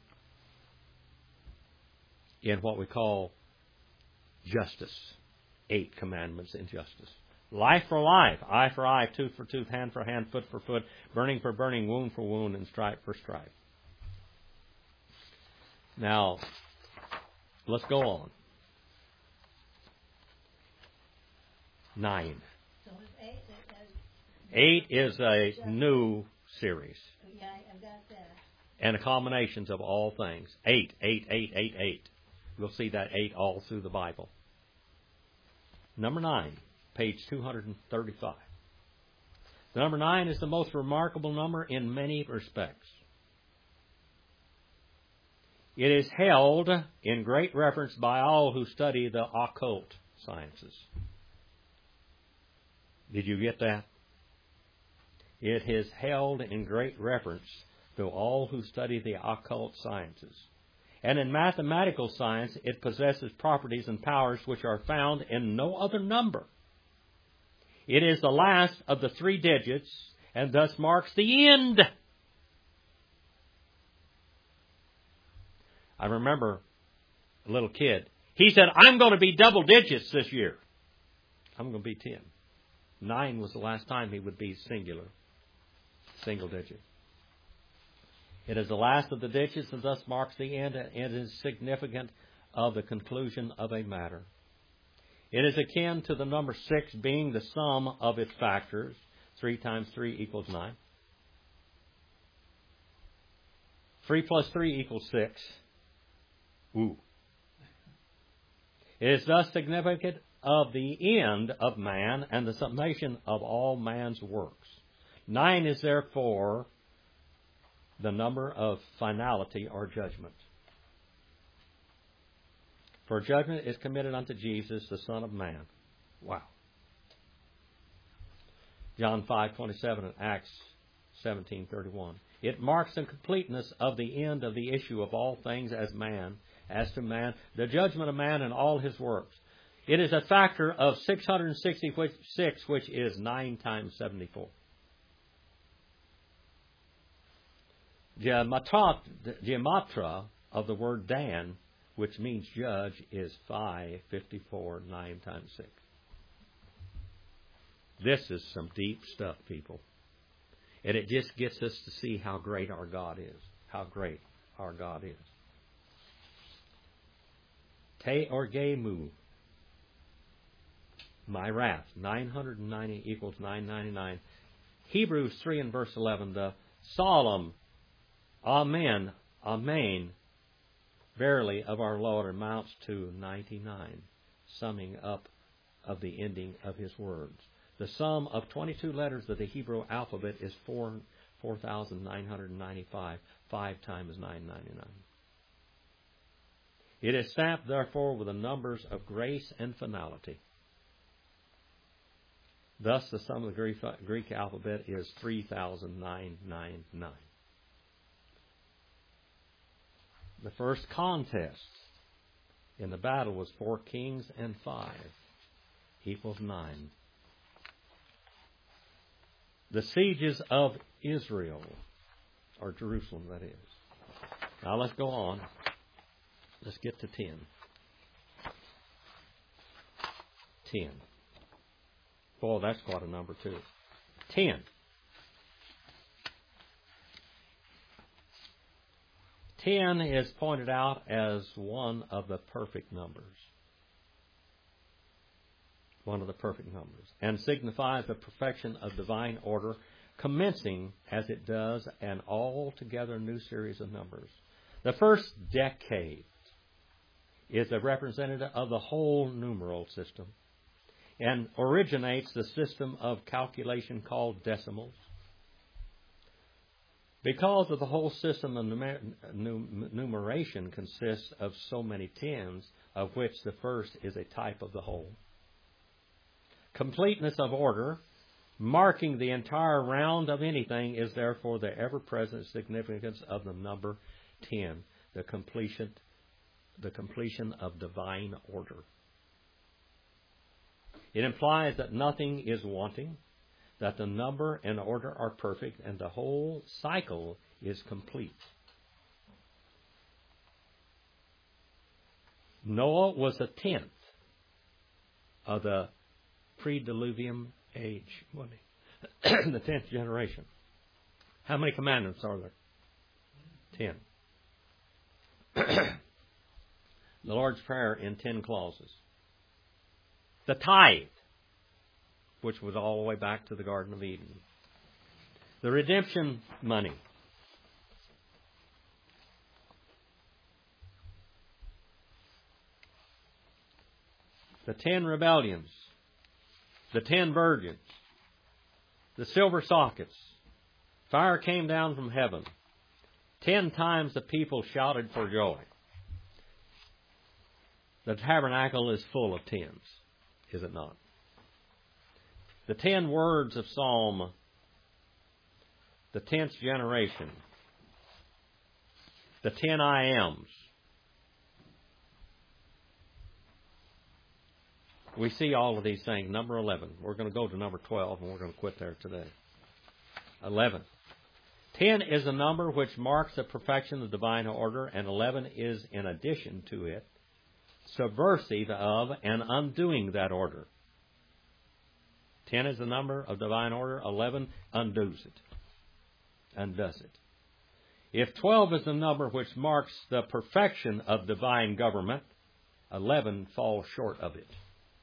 in what we call justice. Eight commandments in justice. Life for life, eye for eye, tooth for tooth, hand for hand, foot for foot, burning for burning, wound for wound, and stripe for stripe. Now, let's go on. Nine.
So it's eight. uh,
Eight is a new series.
Yeah, I've got that.
And the combinations of all things. Eight, eight, eight, eight, eight. We'll see that eight all through the Bible. Number nine, page two hundred thirty-five. The number nine is the most remarkable number in many respects. It is held in great reverence by all who study the occult sciences. Did you get that? It is held in great reverence to all who study the occult sciences. And in mathematical science, it possesses properties and powers which are found in no other number. It is the last of the three digits, and thus marks the end. I remember a little kid. He said, I'm going to be double digits this year. I'm going to be ten. Nine was the last time he would be singular, single digit. It is the last of the digits and thus marks the end, and it is significant of the conclusion of a matter. It is akin to the number six being the sum of its factors. Three times three equals nine. Three plus three equals six. Ooh. It is thus significant of the end of man and the summation of all man's works. Nine is therefore the number of finality or judgment. For judgment is committed unto Jesus, the Son of Man. Wow. John five twenty-seven and Acts seventeen thirty-one. It marks the completeness of the end of the issue of all things as man, as to man, the judgment of man and all his works. It is a factor of six hundred sixty-six, which is nine times seventy-four. Gematria of the word Dan which means judge, is five fifty-four, nine times six. This is some deep stuff, people. And it just gets us to see how great our God is. How great our God is. Te orgemu. My wrath. nine hundred ninety equals nine ninety-nine. Hebrews three and verse eleven. The solemn Amen, Amen, verily of our Lord amounts to ninety-nine. Summing up of the ending of His words. The sum of twenty-two letters of the Hebrew alphabet is four thousand nine hundred ninety-five. Five times nine ninety-nine. It is stamped, therefore, with the numbers of grace and finality. Thus, the sum of the Greek, Greek alphabet is three thousand nine hundred ninety-nine. The first contest in the battle was four kings and five equals nine. The sieges of Israel, or Jerusalem, that is. Now let's go on. Let's get to ten. Ten. Boy, that's quite a number too. Ten. Ten is pointed out as one of the perfect numbers. One of the perfect numbers. And signifies the perfection of divine order, commencing, as it does, an altogether new series of numbers. The first decade is a representative of the whole numeral system and originates the system of calculation called decimals. Because of the whole system of numer- num- numeration consists of so many tens, of which the first is a type of the whole. Completeness of order, marking the entire round of anything, is therefore the ever-present significance of the number ten, the completion, the completion of divine order. It implies that nothing is wanting, that the number and order are perfect, and the whole cycle is complete. Noah was the tenth of the pre-diluvium age, wasn't he? The tenth generation. How many commandments are there? Ten. The Lord's Prayer in ten clauses. The tithe, which was all the way back to the Garden of Eden. The redemption money. The ten rebellions. The ten virgins. The silver sockets. Fire came down from heaven. Ten times the people shouted for joy. The tabernacle is full of tens, is it not? The ten words of Psalm, the tenth generation, the ten I ams. We see all of these things. Number eleven. We're going to go to number twelve, and we're going to quit there today. eleven. ten is a number which marks the perfection of divine order, and eleven is in addition to it, subversive of and undoing that order. ten is the number of divine order. eleven undoes it. Undoes it. If twelve is the number which marks the perfection of divine government, eleven falls short of it.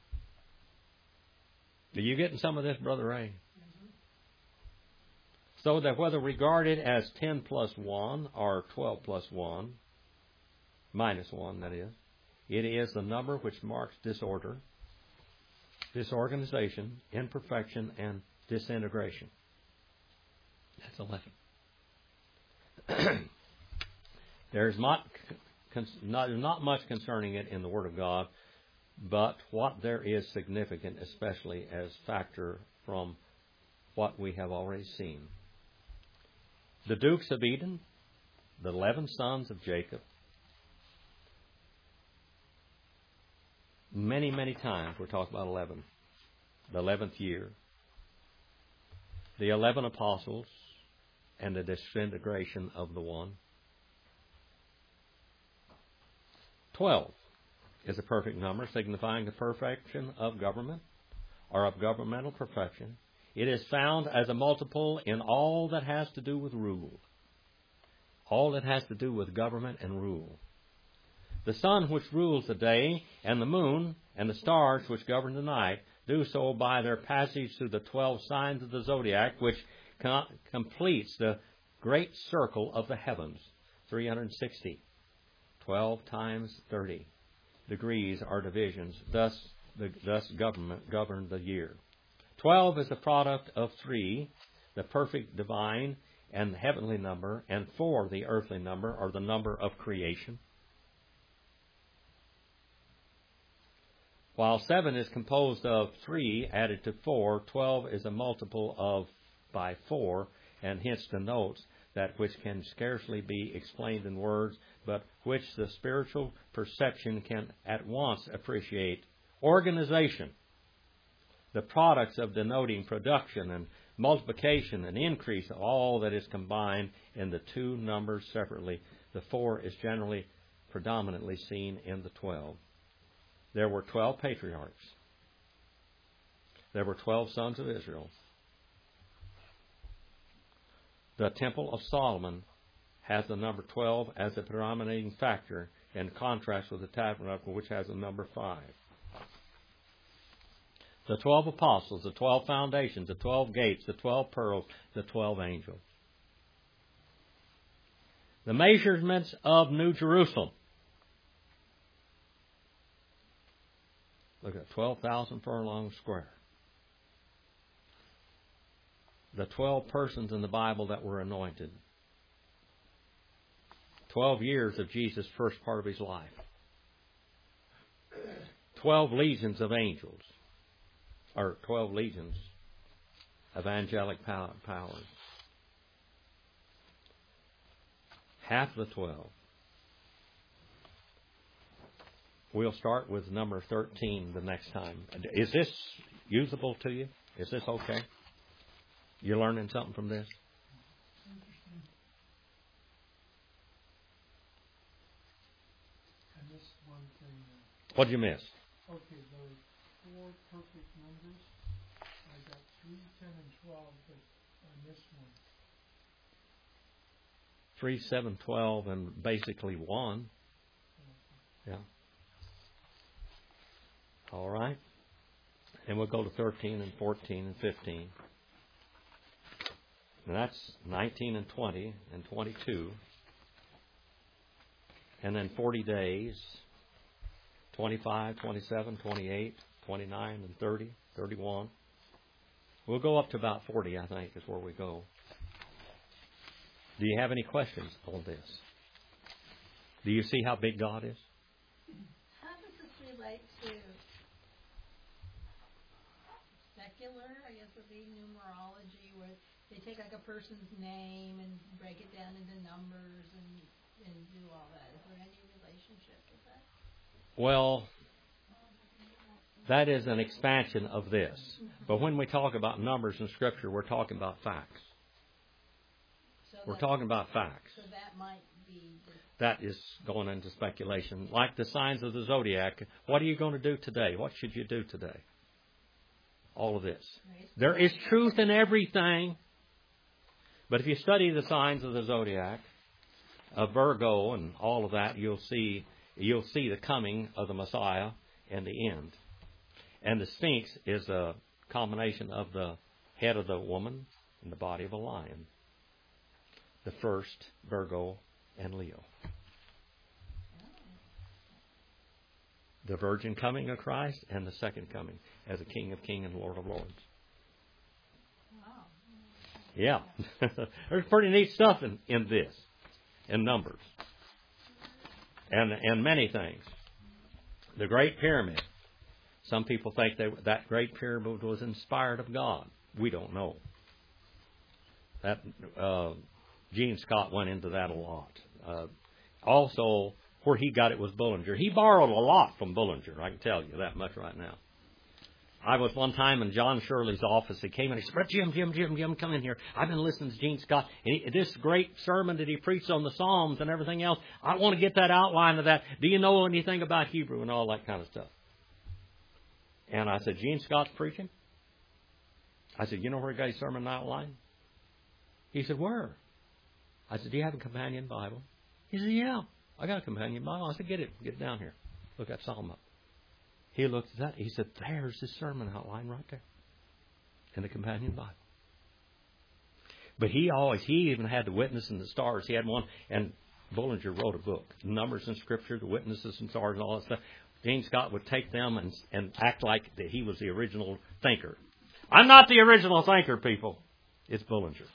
Are you getting some of this, Brother Ray? Mm-hmm. So that whether regarded as ten plus one or twelve plus one, minus one, that is, it is the number which marks disorder, disorganization, imperfection, and disintegration. That's eleven. There's not, not, not much concerning it in the Word of God, but what there is significant, especially as factor from what we have already seen. The Dukes of Edom, the eleven sons of Jacob, many, many times we're talking about eleven. The eleventh year. The eleven apostles and the disintegration of the one. Twelve is a perfect number, signifying the perfection of government or of governmental perfection. It is found as a multiple in all that has to do with rule. All that has to do with government and rule. The sun which rules the day, and the moon, and the stars which govern the night, do so by their passage through the twelve signs of the zodiac, which com- completes the great circle of the heavens, three hundred sixty. twelve times thirty degrees are divisions. Thus, the, thus government governed the year. Twelve is the product of three, the perfect divine and heavenly number, and four, the earthly number, or the number of creation. While seven is composed of three added to four, twelve is a multiple of by four, and hence denotes that which can scarcely be explained in words, but which the spiritual perception can at once appreciate. Organization, the products of denoting production and multiplication and increase of all that is combined in the two numbers separately. The four is generally predominantly seen in the twelve. There were twelve patriarchs. There were twelve sons of Israel. The Temple of Solomon has the number twelve as a predominating factor in contrast with the tabernacle, which has the number five. The twelve apostles, the twelve foundations, the twelve gates, the twelve pearls, the twelve angels. The measurements of New Jerusalem. Look at twelve thousand furlongs square. The twelve persons in the Bible that were anointed. Twelve years of Jesus' first part of his life. Twelve legions of angels. Or twelve legions of angelic powers. Half the twelve. We'll start with number thirteen the next time. Is this usable to you? Is this okay? You're learning something from this?
Interesting. I missed one thing. Uh,
What did you miss?
okay, those four perfect numbers. I got three, ten, and twelve, but I missed one.
Three, seven, twelve, and basically one. Yeah. All right. And we'll go to thirteen and fourteen and fifteen. And that's nineteen and twenty and twenty-two. And then forty days. twenty-five, twenty-seven, twenty-eight, twenty-nine, and thirty, thirty-one. We'll go up to about forty, I think, is where we go. Do you have any questions on this? Do you see how big God is?
How does this relate to secular, I guess would be numerology, where they take like a person's name and break it down into numbers and, and do all that? Is there any relationship with that?
Well, that is an expansion of this. But when we talk about numbers in Scripture, we're talking about facts.
So
We're
that-
talking about facts.
So that might be the,
That is going into speculation. Like the signs of the zodiac, what are you going to do today? What should you do today? All of this. There is truth in everything. But if you study the signs of the zodiac, of Virgo and all of that, you'll see you'll see the coming of the Messiah and the end. And the Sphinx is a combination of the head of the woman and the body of a lion. The first, Virgo and Leo. The virgin coming of Christ and the second coming as a King of Kings and Lord of Lords.
wow.
Yeah. There's pretty neat stuff in, in this, in numbers. And and many things. The Great Pyramid. Some people think they, that Great Pyramid was inspired of God. We don't know. That uh, Gene Scott went into that a lot. Uh, also, where he got it was Bullinger. He borrowed a lot from Bullinger, I can tell you that much right now. I was one time in John Shirley's office. He came in and he said, Brother Jim, Jim, Jim, Jim, come in here. I've been listening to Gene Scott. And he, this great sermon that he preached on the Psalms and everything else. I want to get that outline of that. Do you know anything about Hebrew and all that kind of stuff? And I said, Gene Scott's preaching? I said, you know where he got his sermon outline? He said, where? I said, do you have a companion Bible? He said, yeah, I got a companion Bible. I said, get it. Get it down here. Look that Psalm up. He looked at that. He said, there's his sermon outline right there in the companion Bible. But he always, he even had the Witness and the Stars. He had one, and Bullinger wrote a book, Numbers in Scripture, the Witnesses and Stars and all that stuff. Gene Scott would take them and, and act like that he was the original thinker. I'm not the original thinker, people. It's Bullinger.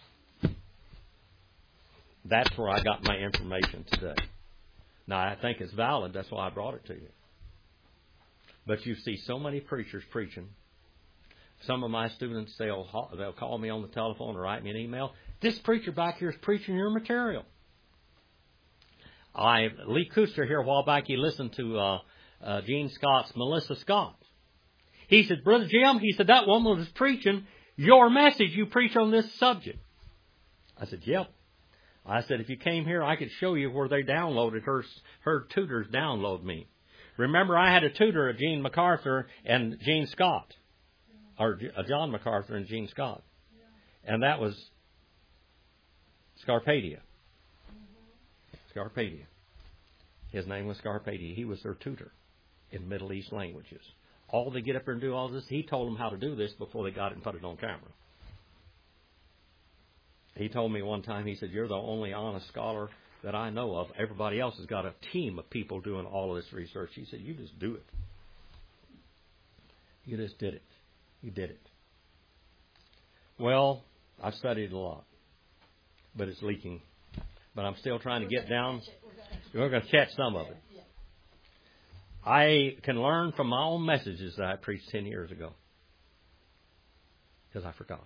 That's where I got my information today. Now, I think it's valid. That's why I brought it to you. But you see so many preachers preaching. Some of my students, they'll, they'll call me on the telephone or write me an email. This preacher back here is preaching your material. I Lee Kuster here a while back, he listened to uh, uh, Gene Scott's Melissa Scott. He said, Brother Jim, he said, that woman was preaching your message you preach on this subject. I said, yep. I said, if you came here, I could show you where they downloaded her, her tutors download me. Remember, I had a tutor of Gene MacArthur and Gene Scott, or John MacArthur and Gene Scott. And that was Scarpadia. Scarpadia. His name was Scarpadia. He was their tutor in Middle East languages. All they get up there and do all this, he told them how to do this before they got it and put it on camera. He told me one time, he said, you're the only honest scholar that I know of. Everybody else has got a team of people doing all of this research. He said, you just do it. You just did it. You did it. Well, I've studied a lot, but it's leaking. But I'm still trying to get down. We're going to catch some of it. I can learn from my own messages that I preached ten years ago because I forgot.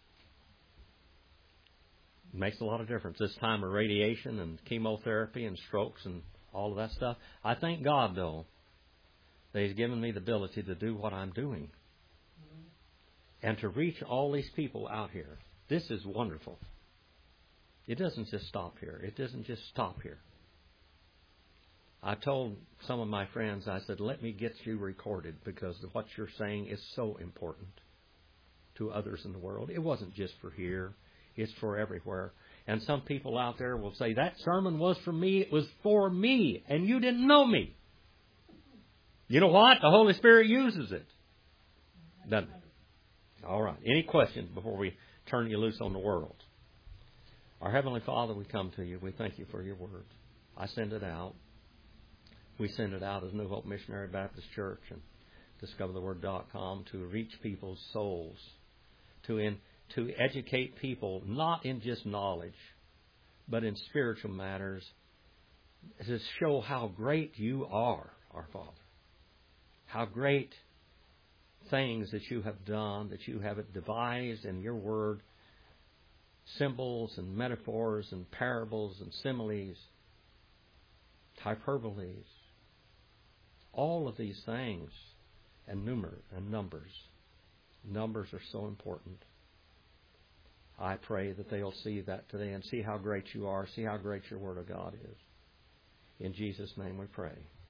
It makes a lot of difference. This time of radiation and chemotherapy and strokes and all of that stuff. I thank God, though, that He's given me the ability to do what I'm doing and to reach all these people out here. This is wonderful. It doesn't just stop here. It doesn't just stop here. I told some of my friends, I said, let me get you recorded because what you're saying is so important to others in the world. It wasn't just for here. It's for everywhere. And some people out there will say, that sermon was for me. It was for me. And you didn't know me. You know what? The Holy Spirit uses it. Doesn't it? All right. Any questions before we turn you loose on the world? Our Heavenly Father, we come to you. We thank you for your word. I send it out. We send it out as New Hope Missionary Baptist Church and discover the word dot com to reach people's souls, to in, to educate people not in just knowledge, but in spiritual matters, to show how great you are, our Father. How great things that you have done, that you have devised in your word, symbols and metaphors and parables and similes, hyperboles, all of these things, and numer and numbers. Numbers are so important. I pray that they'll see that today and see how great you are, see how great your Word of God is. In Jesus' name we pray.